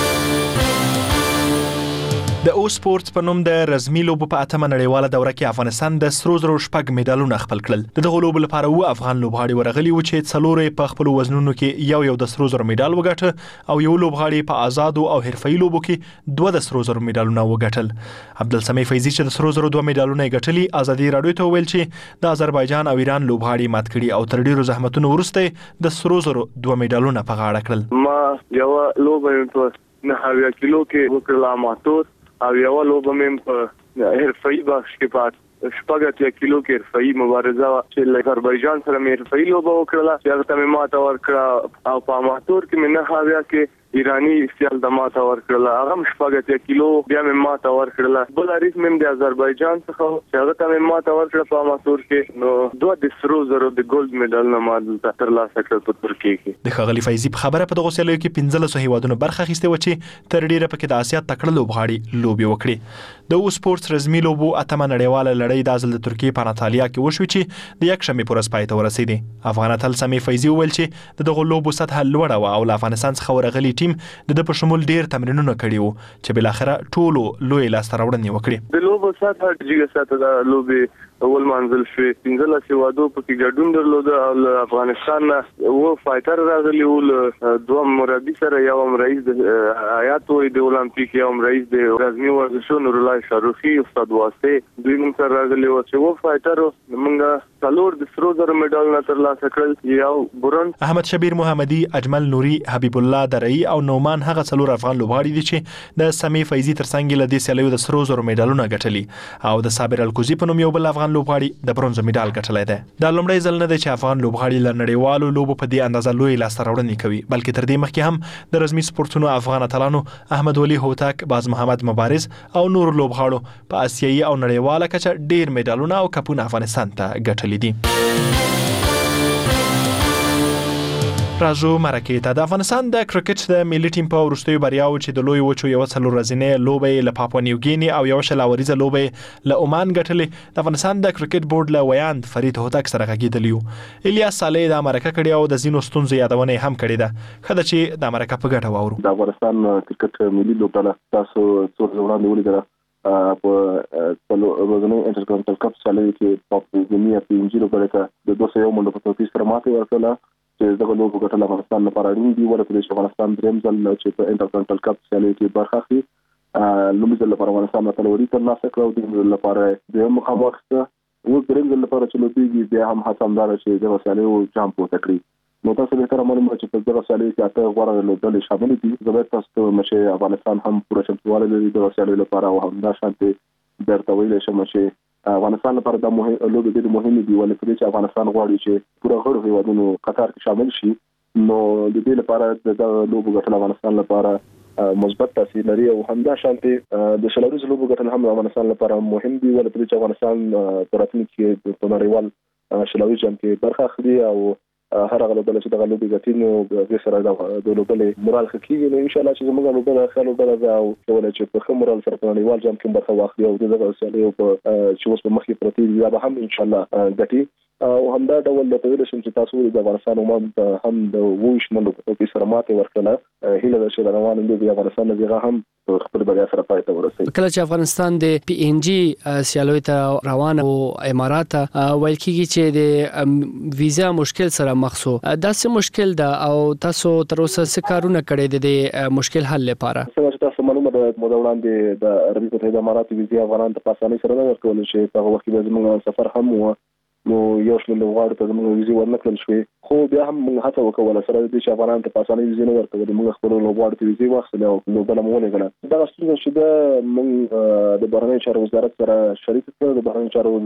د او سپورټس په نوم د رسمي لوبو په اتمه نړیواله دوره کې افغانستان د سرو زرو شپږ میډالونه خپل کړل. د دغه لوبو لپاره و افغان لوبغاړي ورغلي و چې څلور په خپل وزنونو کې یو یو د سرو زرو میډال وګټه او یو لوبغاړي په آزادو او حرفه‌ایي لوبو کې دوه د سرو زرو میډالونه وګټل. عبدالسمي فیضي چې د سرو زرو دوه میډالونه ګټلي ازادي راډیو ته ویل چې د آذربایجان او ایران لوبغاړي مات کړي او تر ډیرو زحمتونو وروسته د سرو زرو دوه میډالونه په غاړه کړل. ما یو لوبه په نهه کیلو کې وکړه ماتور او یو لوبه مې په حرفه‌ایي بخش کې په شپږ اتیا کیلو کې حرفه‌ایي مبارزه چې له آذربایجان سره مې حرفه‌ایي لوبه وکړه چې هغه ته مې ماته ورکړه او په اماتور کې مې نه هاویا کې ایرانی سیال د ماته ورکړه هغه شپږ اتیا کیلو بیا مې ماته ورکړه. بل اړیس مې د آذربایجان څخه چې هغه ته مې ماته ورکړه په اماتور کې نو دوه د سرو زرو د ګولډ میډال نه ما ترلاسه کړ په ترکیه کې. د ښاغلي فیضي په خبره په دغه سیالیو کې پنځلسو هیوادونو برخه اخیستې و چې تر ډیره پکې د اسیا تکړه لوبغاړي لوبي وکړي. د او سپورټس رسمي لوبو اتمه نړیواله لړۍ د ازل د ترکیې په انطالیا کې وشو چې د یک شنبه پر ورځ پای ته ورسېدي. افغان اتل سمي فیضي وویل چې دغه لوبو سطح لوړه و او له افغانستان څخه ورغلي ټیم د په شمول ډیر تمرینونه کړي وو چې بل اخره ټولو لوی لاسته راوړنې وکړي. د لوبو سطح جګه سطح د لوبې اول منزل شوی پنځلس هیوادو پکې ګډون درلود او افغانستان و فایټر راغلی و دوه مربي سره یو رئیس د هیات وي د اولمپیک یو رئیس د رسمي ورزشونو نور الله شاروخي استاد واسطه دوی موږ سره راغلی و چې و فایټر موږ څلور د سرو زرو میډالونه ترلاسه کړل یو برونز. احمد شبیر محمدي اجمل نوري حبیب الله درعي او نومان هغه څلور افغان لوبغاړي دي چې د سمي فیضي ترڅنګ له دې سیالیو د سرو زرو میډالونه ګټلي او د صابر الکوزي په نوم یو بل افغان لوبغاړي د برونز میډال ګټلی دی. دا لومړی ځل نه دی چې افغان لوبغاړي له نړیوالو لوبو په دې اندازه لوی لاسته راوړنې کوي بلکې تر دې مخکې هم د رسمي سپورټونو افغان اتلانو احمد ولي هوتک باز محمد مبارز او نور لوبغاړو په اسیایي او نړیواله کچه ډیر میډالونه او کپونه افغانستان ته ګټلي دي. راځو مرکې ته. د افغانستان د کرکټ د ملي ټیم په وروستیو بریاو چې د لوی وچو یو څلور ورځې لوبې له پاپوا نیوګینی او یو شل اوریزه لوبې له عمان ګټلې. د افغانستان د کرکټ بورډ له ویاند فرید هوتک سره غږیدلی الیاس صالح د امریکا کړي او د زینو ستونزې یادونه هم کړې ده. خدای چې د امریکا په ګټه واورو. د افغانستان کرکټ ملي لوبډله تاسو څو ځوړان ولیدل په څلو ورځې انټرکانټیننټل کپ سیالي کې په دنیا په انجیلو کې د دوه سوه منډو په توګه سره ماته ورکړه چې دغه لوبو ګټل افغانستان لپاره اړین دي. ولې چې افغانستان دریم ځل چې په انټرکانټیننټل کپ سیالي کې برخه اخلي لومړي ځل لپاره افغانستان اتلوري ترلاسه کړه او د ځل لپاره د مخامخ و دریم ځل لپاره چې لوبيږي بیا هم هڅه همدار چې دغه سیالي او چمپ وکړي. نو تاسو به تر معلومه چې په دغه سیالي کې اته غوړه لوبډلې شامل دي. زه به تاسو ته چې افغانستان هم پوره چمتووالی لري دغه سیالي لپاره او همدا شانتي درته ویل شم چې افغانستان لپاره د مهم لوبې ډېرې مهمې دي ولې په دې چې افغانستان غواړي چې پوره غړو هیوادونو قطار کې شامل شي نو د دې لپاره د لوبو ګټل افغانستان لپاره مثبت تاثیر لري او همدا شانتي د شلوريز لوبو ګټل هم افغانستان لپاره مهم دي ولې په دې چې افغانستان په راتلونکي کې په نړیوال شلوري جام کې برخه اخلي او هر هغه لوبه چې د لوبې ګټینو د سره د لوبې مورال خکېږي نو ان شاء الله چې موږ لوبه خلک بل او کولای چې په خمر مورال سره په نړیوال جام کې برخه واخلي او دغه سیالي په چې اوس په مخې پرتی دی به هم ان شاء الله ګټي او همدا ډول د پیل شم چې تاسو د افغانستان عموما هم د ووش منډو په سره ماته ورکړه هیله ده چې روان دي د افغانستان دغه هم خپل بریا سره پای ته ورسوي. کله چې افغانستان د پی ان جی سیالوي ته روان او امارات ویل کیږي چې د ویزا مشکل سره مخ شو دا څه مشکل ده او تاسو تر اوسه څه کارونه کړی دي د مشکل حل لپاره؟ څنګه تاسو معلومه ده موږ وړاندې د عربي متحده امارات ویزا افغانان ته په اسانۍ سره نه ورکول شي په وخت کې زموږ سفر هم و نو یو شمېر لوغاړو ته زموږ ویزې ورنکړل شوې خو بیا هم موږ هڅه وکړه سره د دې چې افغانان ته په اسانۍ ویزې نه ورکړل موږ خپل لوغاړو ته ویزې واخیستلې او نو بله مو ونیوله دغه ستونزه چې ده موږ د بهرنیو چارو وزارت سره شریک کړو د بهرنیو چارو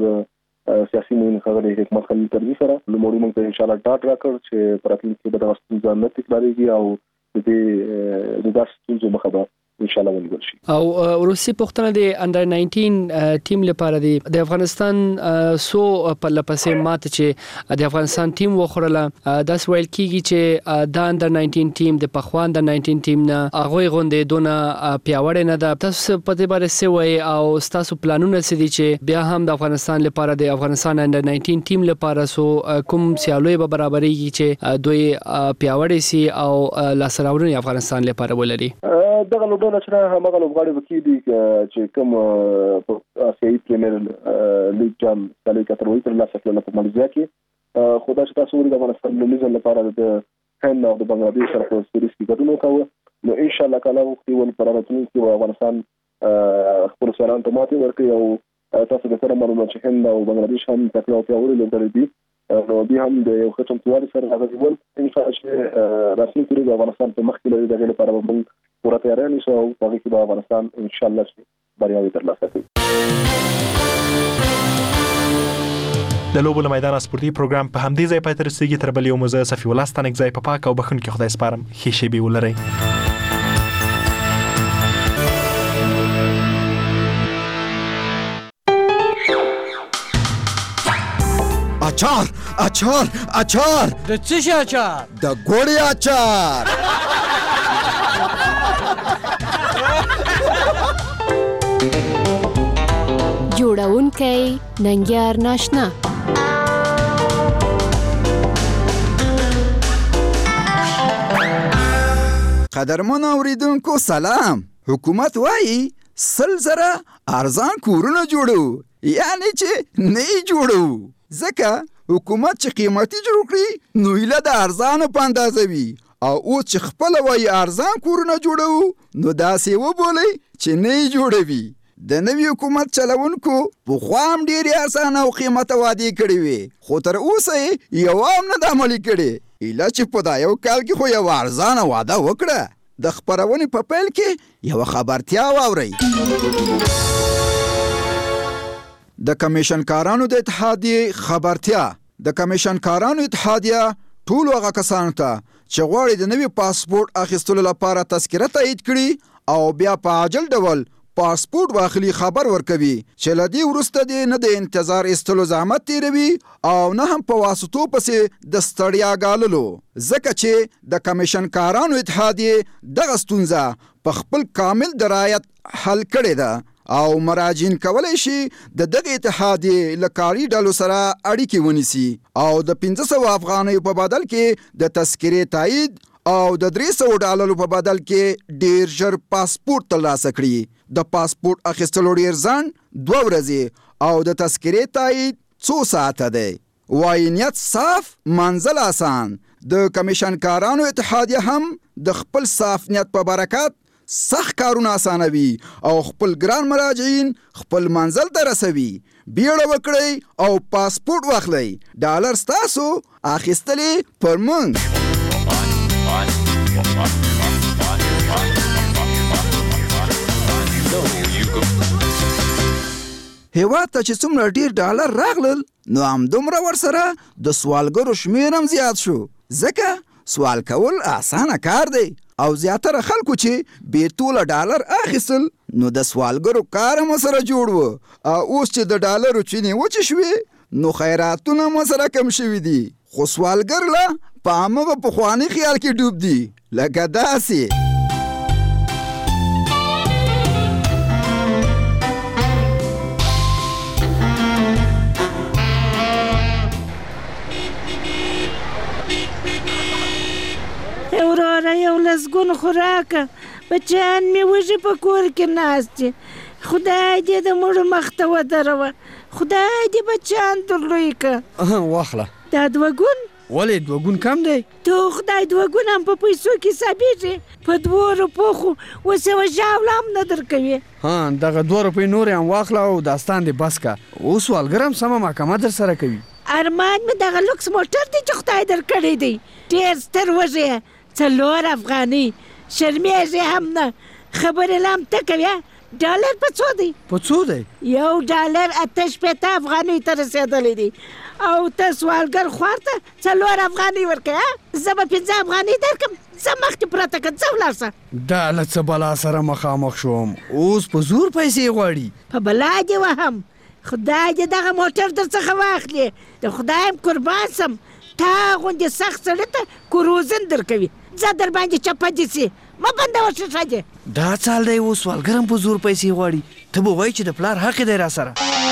سیاسي معین ښاغلي حکمت خلیل ترزي سره نو موږ موږ ته انشاءالله ډاډ راکړ چې په راتلونکي کې به دغه ستونزه نه تکراریږي او د دې د داسې ستونزو مخه به ان شاء الله ونیول شي. او روسي پښتنه د انډر ناینټین ټیم لپاره دی د افغانستان سو په لپسې مات چې د افغانستان ټیم وخورله داس ویل کیږي چې د انډر ناینټین ټیم د پخوان د ناینټین ټیم نه هغه غونډې دونه پیاوړې نه ده تاسو په دې باره څه وایي او تاسو پلانونه څه دي چې بیا هم د افغانستان لپاره د افغانستان انډر ناینټین ټیم لپاره سو کوم سیالوي به برابرېږي چې دوی پیاوړې سي او لاسراوړنې افغانستان لپاره ولري؟ دغه لوبډله چې هغه لوبغاړي وکړي دي چې کوم په آسیایي پریمیر لیګ جام کله کتروي تر لاسه کړل په ماليزیا کې خو دا چې تاسو ورته د افغانستان لومړي لپاره د هند او د بنگلاديش سره په سیریز کې ګډون وکاوه نو ان شاء الله کله وخت ول پر راتلونکي کې افغانستان خپل سران ته ماتې ورکړي او تاسو د سره معلومات چې هند او بنگلاديش هم تکلیف او لوبډله دي نو بیا هم د یو ختم تواري سره هغه ول ان شاء الله چې راتلونکي کې د افغانستان په مخ کې لري دغه لپاره موږ پوره تیاری نیسو او هغه کې به افغانستان ان شاء الله بریاوي ترلاسه کړي. د لوبو له میدان سپورتي پروګرام په همدې ځای پای ته رسیدي تر بل یو مزه صفي الله ستانک ځای په پاک او بخښونکي خدای سپارم ښې شېبې ولرئ. اچار اچار اچار د څه شي اچار؟ د ګوړې اچار. جوړونکی ننګیار ناشنا. قدرمن اوریدونکو سلام. حکومت وایي سل زره ارزان کورونه جوړو یعنی چې نه جوړو ځکه حکومت چې قیمتي جوړ کړي نو ایله د ارزانو په اندازه وي او اوس چې خپله وایي ارزان کورونه جوړو نو داسې وبولئ چې نه یې جوړوي. د نوي حکومت چلونکو پخوا هم ډېرې ارزانه او قیمته وعدې کړې وې خو تر اوسه یې یوه هم نه ده عملي کړې ایله چې په دا یو کال کې خو یوه ارزانه وعده وکړه. د خپرونې په پیل کې یوه خبرتیا واورئ. د کمیشنکارانو د اتحادیې خبرتیا. د کمیشنکارانو اتحادیه ټولو هغه کسانو ته چې غواړي د نوي پاسپورت اخیستلو لپاره تذکره تایید کړي او بیا په عاجل ډول پاسپورت واخلي خبر ورکوي چې له دې وروسته دې نه د انتظار ایستلو زحمت تیروي او نه هم په واسطو پسې د ستړیا ګاللو ځکه چې د کمیشنکارانو اتحادیې دغه ستونزه په خپل کامل درایت حل کړې ده او مراجعین کولی شي د دغه اتحادیې له کاري ډلو سره اړیکې ونیسي او د پنځه سوه افغانیو په بدل کې د تذکرې تایید او د درې سوه ډالرو په بدل کې ډیر ژر پاسپورت ترلاسه کړي. د پاسپورت اخیستلو ډیر ځنډ دوه ورځې او د تذکرې تایید څو ساعته دی. وایي نیت صاف منزل آسان. د کمیشنکارانو اتحادیه هم د خپل صاف نیت په برکت سخت کارونه آسانوي او خپل ګران مراجعین خپل منزل ته رسوي. بیړه وکړئ او پاسپورت واخلئ. ډالر ستاسو اخیستلې پر موږ. هیواد ته چې څومره ډیر ډالر راغلل نو همدومره ورسره د سوالګرو شمیر هم زیات شو ځکه سوال کول اسانه کار دی او زیاتره خلکو چې بیتوله ډالر اخیستل نو د سوالګرو کار هم سره جوړ و او اوس چې د ډالرو چینې وچې شوې نو خیراتونه هم سره کم شوي دي خو سوالګر لا په همغه پخواني خیال کې ډوب دي لکه داسې وراره یو لسګون خوراکه بچیان مې وږي په کور کې ناست دي خدای دې د مړو مخ ته ودروه خدای دې بچیان در لوی که واخله دا دوه ګون ولې دوه ګون کم دی تو خدای دوه ګون هم په پیسو کې حسابېږي په دوو روپو خو اوس یوه ژاوله هم نه درکوي ها دغه دوه روپۍ نورې هم واخله او داستان دې بس که اوس والګر هم سمه محکمه در سره کوي ارمان مې دغه لوکس موټر دی چې خدای درکړی دی ډېر ستر وږی څلور افغانۍ شرمېږې هم نه خبرې لا هم ته کوې ډالر په څو دی په څو دی یو ډالر اته شپېته افغانیو ته رسېدلی دی او ته سوالګر خوار ته څلور افغانۍ ورکوې زه به پنځه افغانۍ درکړم ځه مخکې پرته که ځه ولاړ شه دا له څه بلا سره مخامخ شوم اوس په زور پیسې غواړي په بلا دې وهم خدای دې دغه موټر در څخه واخلي د خدایم قربان سم تا غوندې سخت سړي ته کروزن درکوي ځه در باندې چپه دې سي مه بندوه ښیښه دې دا چال دی اوس والګر هم په زور پیسې غواړي ته به وایي چې د پلار حق دی را سره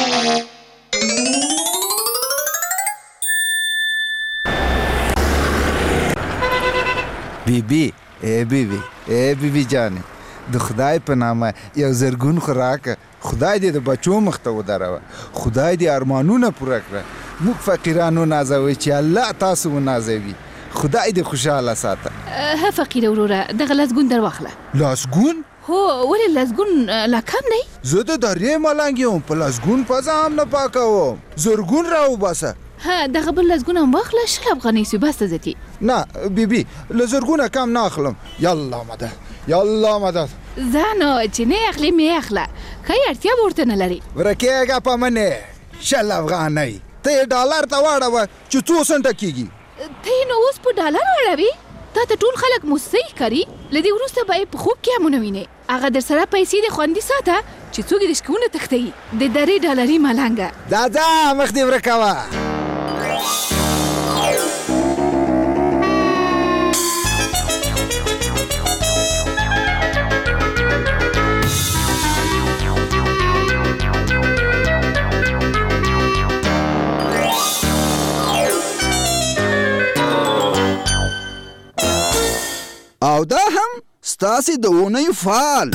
بی بی ای بی بی ای بی بی جانې د خدای په نامه یو زرګون خوراک خدای دې د بچو مخ ته ودروه خدای دې ارمانونه پوره کړه موږ فقیرانو نازوي چې الله تاسو ونازوي خدای دې خوشحاله ساته ها فقیر وروره دغه لسګون در واخله لسګون هو ولې لسګون لا کم دی زه د درې ملنګ یم په لسګون پزه هم نه پاکوم زرګون راوباسه ها دغه بل لسګون هم واخله شل افغانۍ سوی بس ته ځتي نه بیبي له زرګونه کم نه اخلم یالله مدد یالله مدد ځه نو چې نه اخلي مې اخله ښایي اړتیا به ورته نه لري ورکېږه په منې شل افغانۍ ته یې ډالر ته واړوه چې څو سنټه کېږي ته یې نو اوس په ډالر واړوې تا ته ټول خلک موسۍ ښکاري له دې وروسته به یې په خوب کې هم ونه وینې هغه در سره پیسې دې خوندي ساته چې څوک یې د شکونه تښتوي د درې ډالري ملنګه دا ځه مخ دې ورکوه او دا هم ستاسې د اونۍ فعال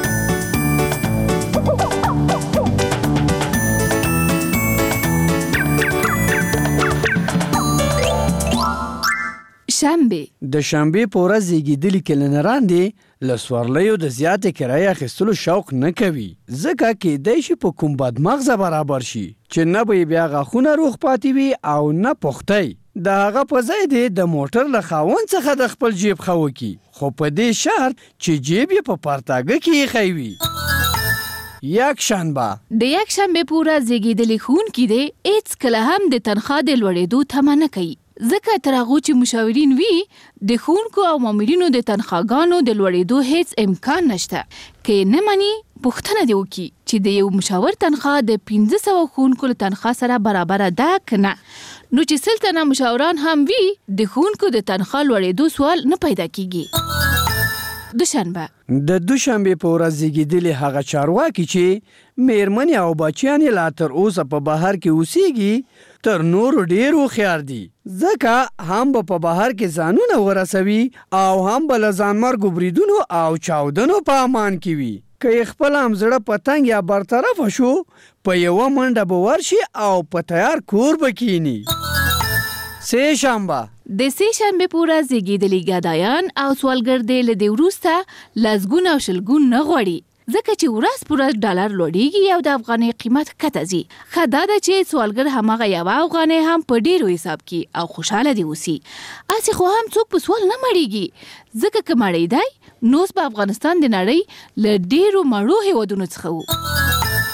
شنبه د شنبې په ورځ زیږېدلي کلینران دي له سورلیو د زیاتې کرایې اخیستلو شوق نه کوي ځکه کیدای شي په کوم بدمغزه برابر شي چې نه به یې بیا غاښونه روغ پاتې وي او نه پختی د هغه په ځای دی د موټر له خاوند څخه د خپل جیب ښه وکړي خو په دې شرط چې جیب یې په پرتاګه کې ایښی وي یک شنبه د یک شنبې په ورځ زیږېدلي ښوونکي دی هېڅ کله هم د تنخوا د لوړېدو تمه نه کوي ځکه تر هغو چې مشاورین وي د ښوونکو او مامورینو د تنخواګانو د لوړېدو هېڅ امکان نشته که یې نه مني پوښتنه دې وکړي چې د یو مشاور تنخوا د پنځه سوه ښوونکو له تنخوا سره برابره ده که نه نو چې سل تنه مشاوران هم وي د ښوونکو د تنخوا لوړېدو سوال نه پیدا کیږي دوشنبه د دوشنبې په ورځ زیږېدلي هغه چارواکي چې میرمنې او بچیانې لا تر اوسه په بهر کې اوسېږي تر نورو ډېر هوښیار دي ځکه هم به په بهر کې ځانونه ورسوي او هم به له ځانمرګو بریدونو او چاودنو په امان کې وي که یې خپل هم زړه په تنګ یا برطرفه شو په یوه منډه به ورشي او په تیار کور به کینی سه شنبه د سه شنبې په ورځ زیږېدلي ګدایان او سوالګر دی له دې وروسته لسګون او شلګون نه غواړي ځکه چې ورځ په ورځ ډالر لوړېږي او د افغانۍ قیمت کښته ځي ښه دا ده چې سوالګر هماغه یوه افغانۍ هم په ډېرو حساب کې او خوشحاله دې اوسي هسې خو هم څوک په سوال نه مړېږي ځکه که مړېدی نو اوس به افغانستان د نړۍ له ډېرو مړو هېوادونو څخه و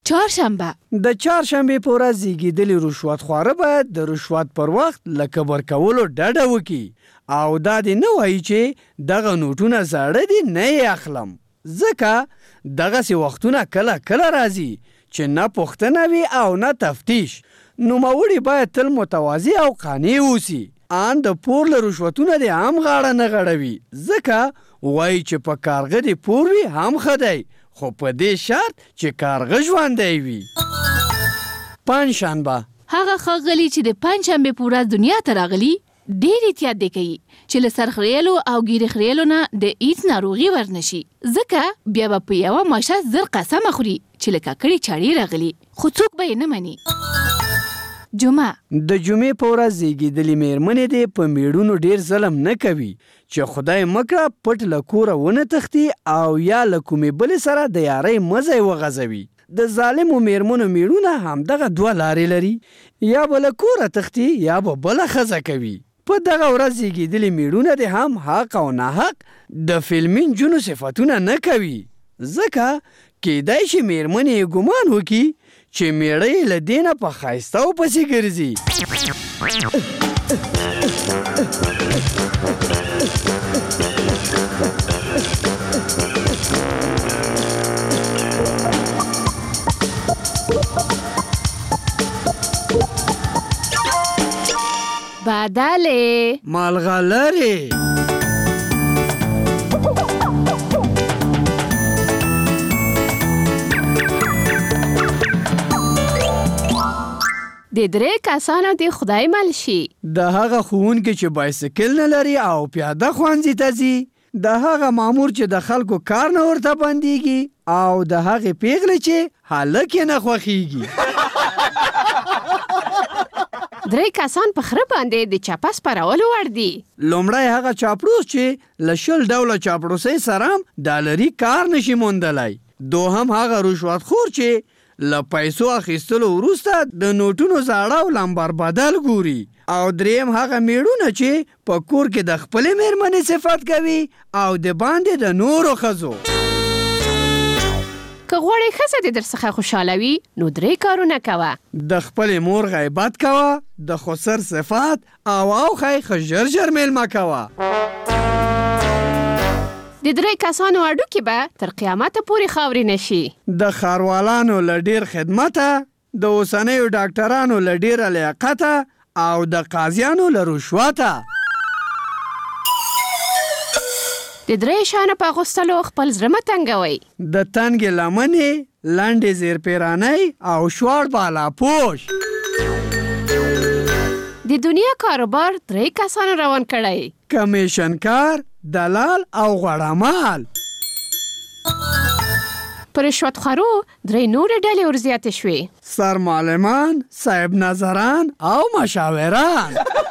چهارشنبه د چهارشنبه په ورځ زیږیدلي رشوت خواره باید د رشوت پر وخت له کبر کولو ډډه وکړي او دا دې نه وایي چې دغه نوټونه زاړه دي نه یې اخلم، ځکه دغسې وختونه کله کله راځي چې نه پوښتنه وي او نه تفتیش. نوموړي باید تل متواضع او قانع اوسي. ان د پور له رشوتونه دې هم غاړه نه غړوي، ځکه وایي چې په کارغه دې پور وي هم ښه دی، خو په دې شرط چې کارغه ژوندی وي. پنجشنبه هغه ښاغلي چې د پنجشنبې په ورځ دنیا ته راغلي ډېر احتیاط دی کوي چې له سرخریلو او ګیرې خریلو نه د ایډز ناروغي ورنشي، ځکه بیا به په یوه ماشه زر قسمه خوري چې له ککړې چاړې راغلي، خو څوک به یې نه مني. جمعه د جمعې په ورځ زیږېدلې مېرمنې دې په میړونو ډېر ظلم نه کوي چې خدای مکړه پټ له کوره ونه تښتي او یا له کومې بلې سره د یارۍ مزی وغځوي. د ظالمو مېرمنو میړونه همدغه دوه لارې لري، یا به له کوره تښتي یا به بله ښځه کوي. په دغه ورځ زیږېدلي میړونه دې هم حق او ناحق د فلمي نجونو صفتونه نه کوي، ځکه کیدای شي مېرمنې یې ګمان وکړي چې میړه یې له دې نه په ښایستهو پسې ګرځي. بدله مالغلره د درې کسانو د خدای مل شي. د هغه ښوونکي چې بایسکل نه لري او پیاده ښوونځي ته ځي، د هغه مامور چې د خلکو کار نه ورته بندېږي او د هغې پیغلې چې هلک یې نه خوښېږي. درې کسان په خره باندې د چپه سپرولو وړ دي. لومړی هغه چاپړوس چې له شل ډوله چاپړوسۍ سره هم ډالري کار نشي موندلی. دوهم هغه رشوتخور چې له پیسو اخیستلو وروسته د نوټونو زاړه او لمبر بدل ګوري. او دریم هغه میړونه چې په کور کې د خپلې مېرمنې صفت کوي او د باندې د نورو ښځو. که غواړې ښځه دې درڅخه خوشحاله وي نو درې کارونه کوه. د خپلې مور غیبت کوه، د خسر صفات او اوښی ښه ژر ژر میلمه کوه. د درې کسانو اډوکې به تر قیامته پورې خاورې نشي. د ښاروالانو له ډېر خدمته، د اوسنیو ډاکټرانو له ډېره لیاقته او د قاضیانو له رشوته. د درې شیانو په اغوستلو خپل زړه مه تنګوئ. د تنګې لمنې، لنډې زیرپیرانۍ او شواړ بالاپوش. د دنیا کاروبار درې کسانو روان کړی: کمیشنکار، دلال او غوړمال. په رشوتخورو درې نورې ډلې ورزیاتې شوې: سرمعلمان، صاحب نظران او مشاوران.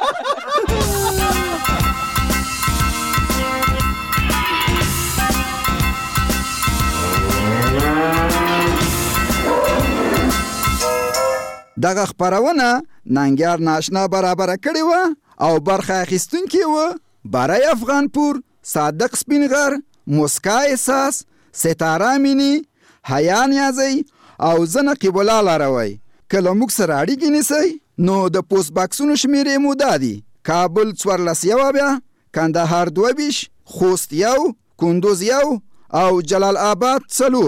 دغه خپرونه ننګیار ناشنا برابره کړې وه او برخه اخیستونکي وه برای افغانپور، صادق سپینغر، مسکا احساس، ستاره امینی، حیا نیازی او زه نقیب الله لاروی. که له موږ سره اړیکې نیسئ نو د پوسټ باکسونو شمېرې مو دا دي: کابل څوارلس یوه، کندهار دوه ویشت، خوست یو، کندوز یو او جلال آباد څلور.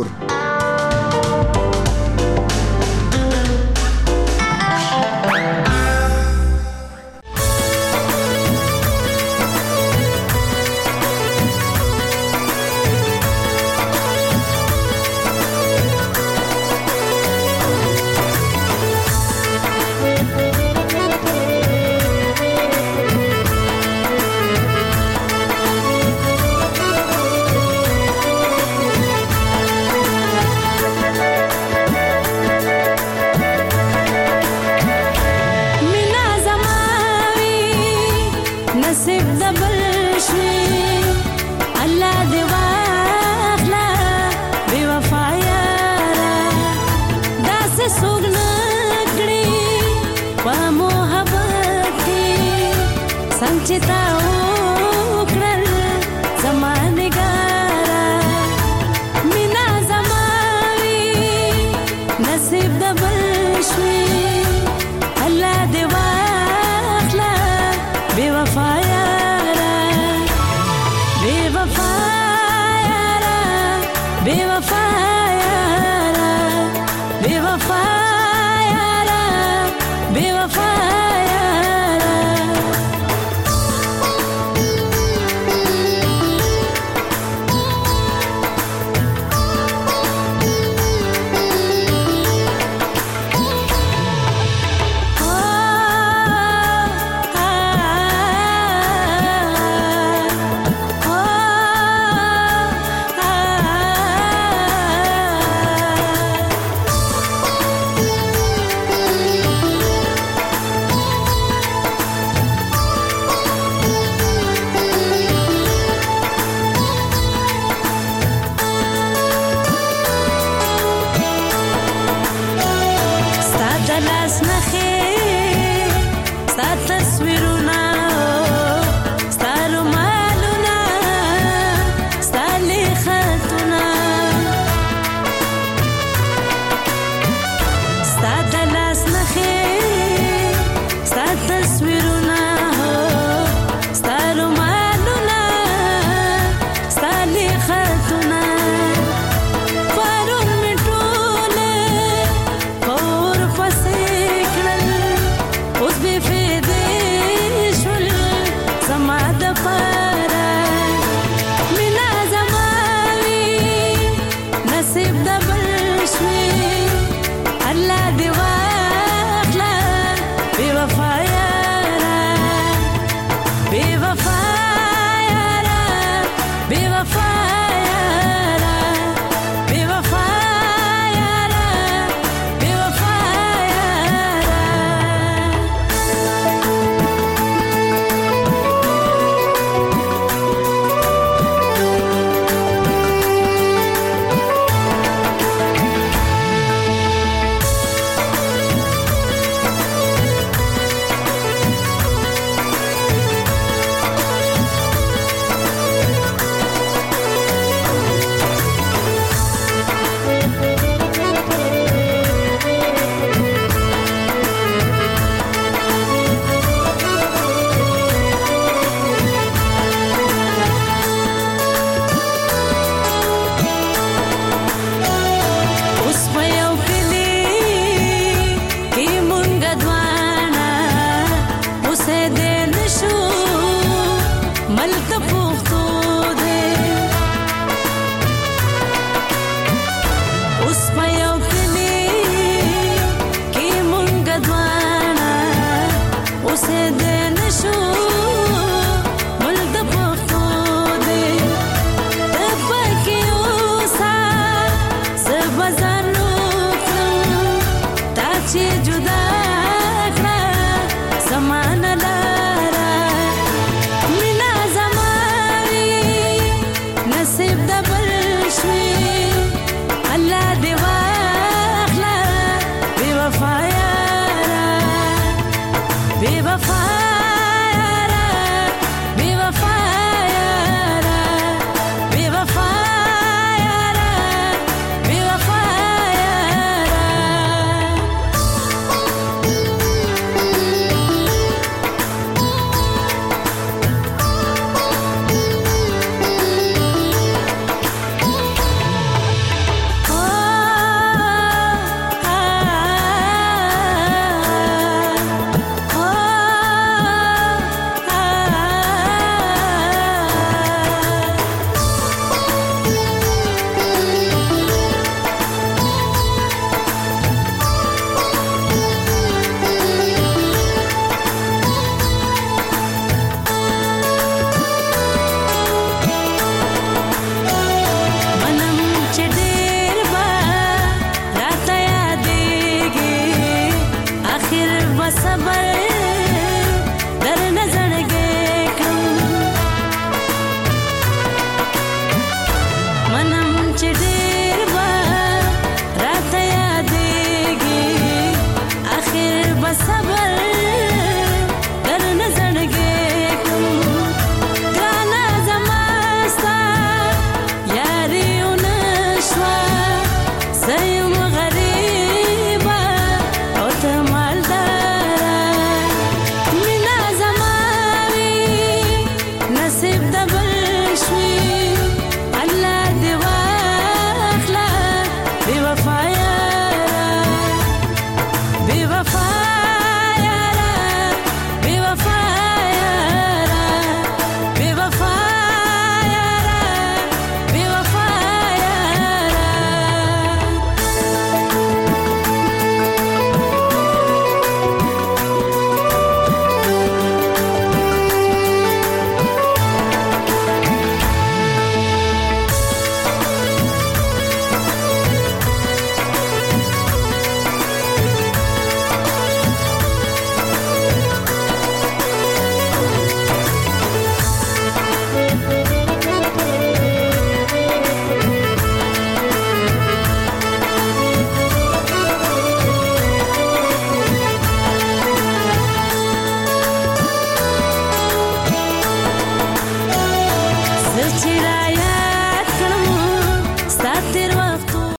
Say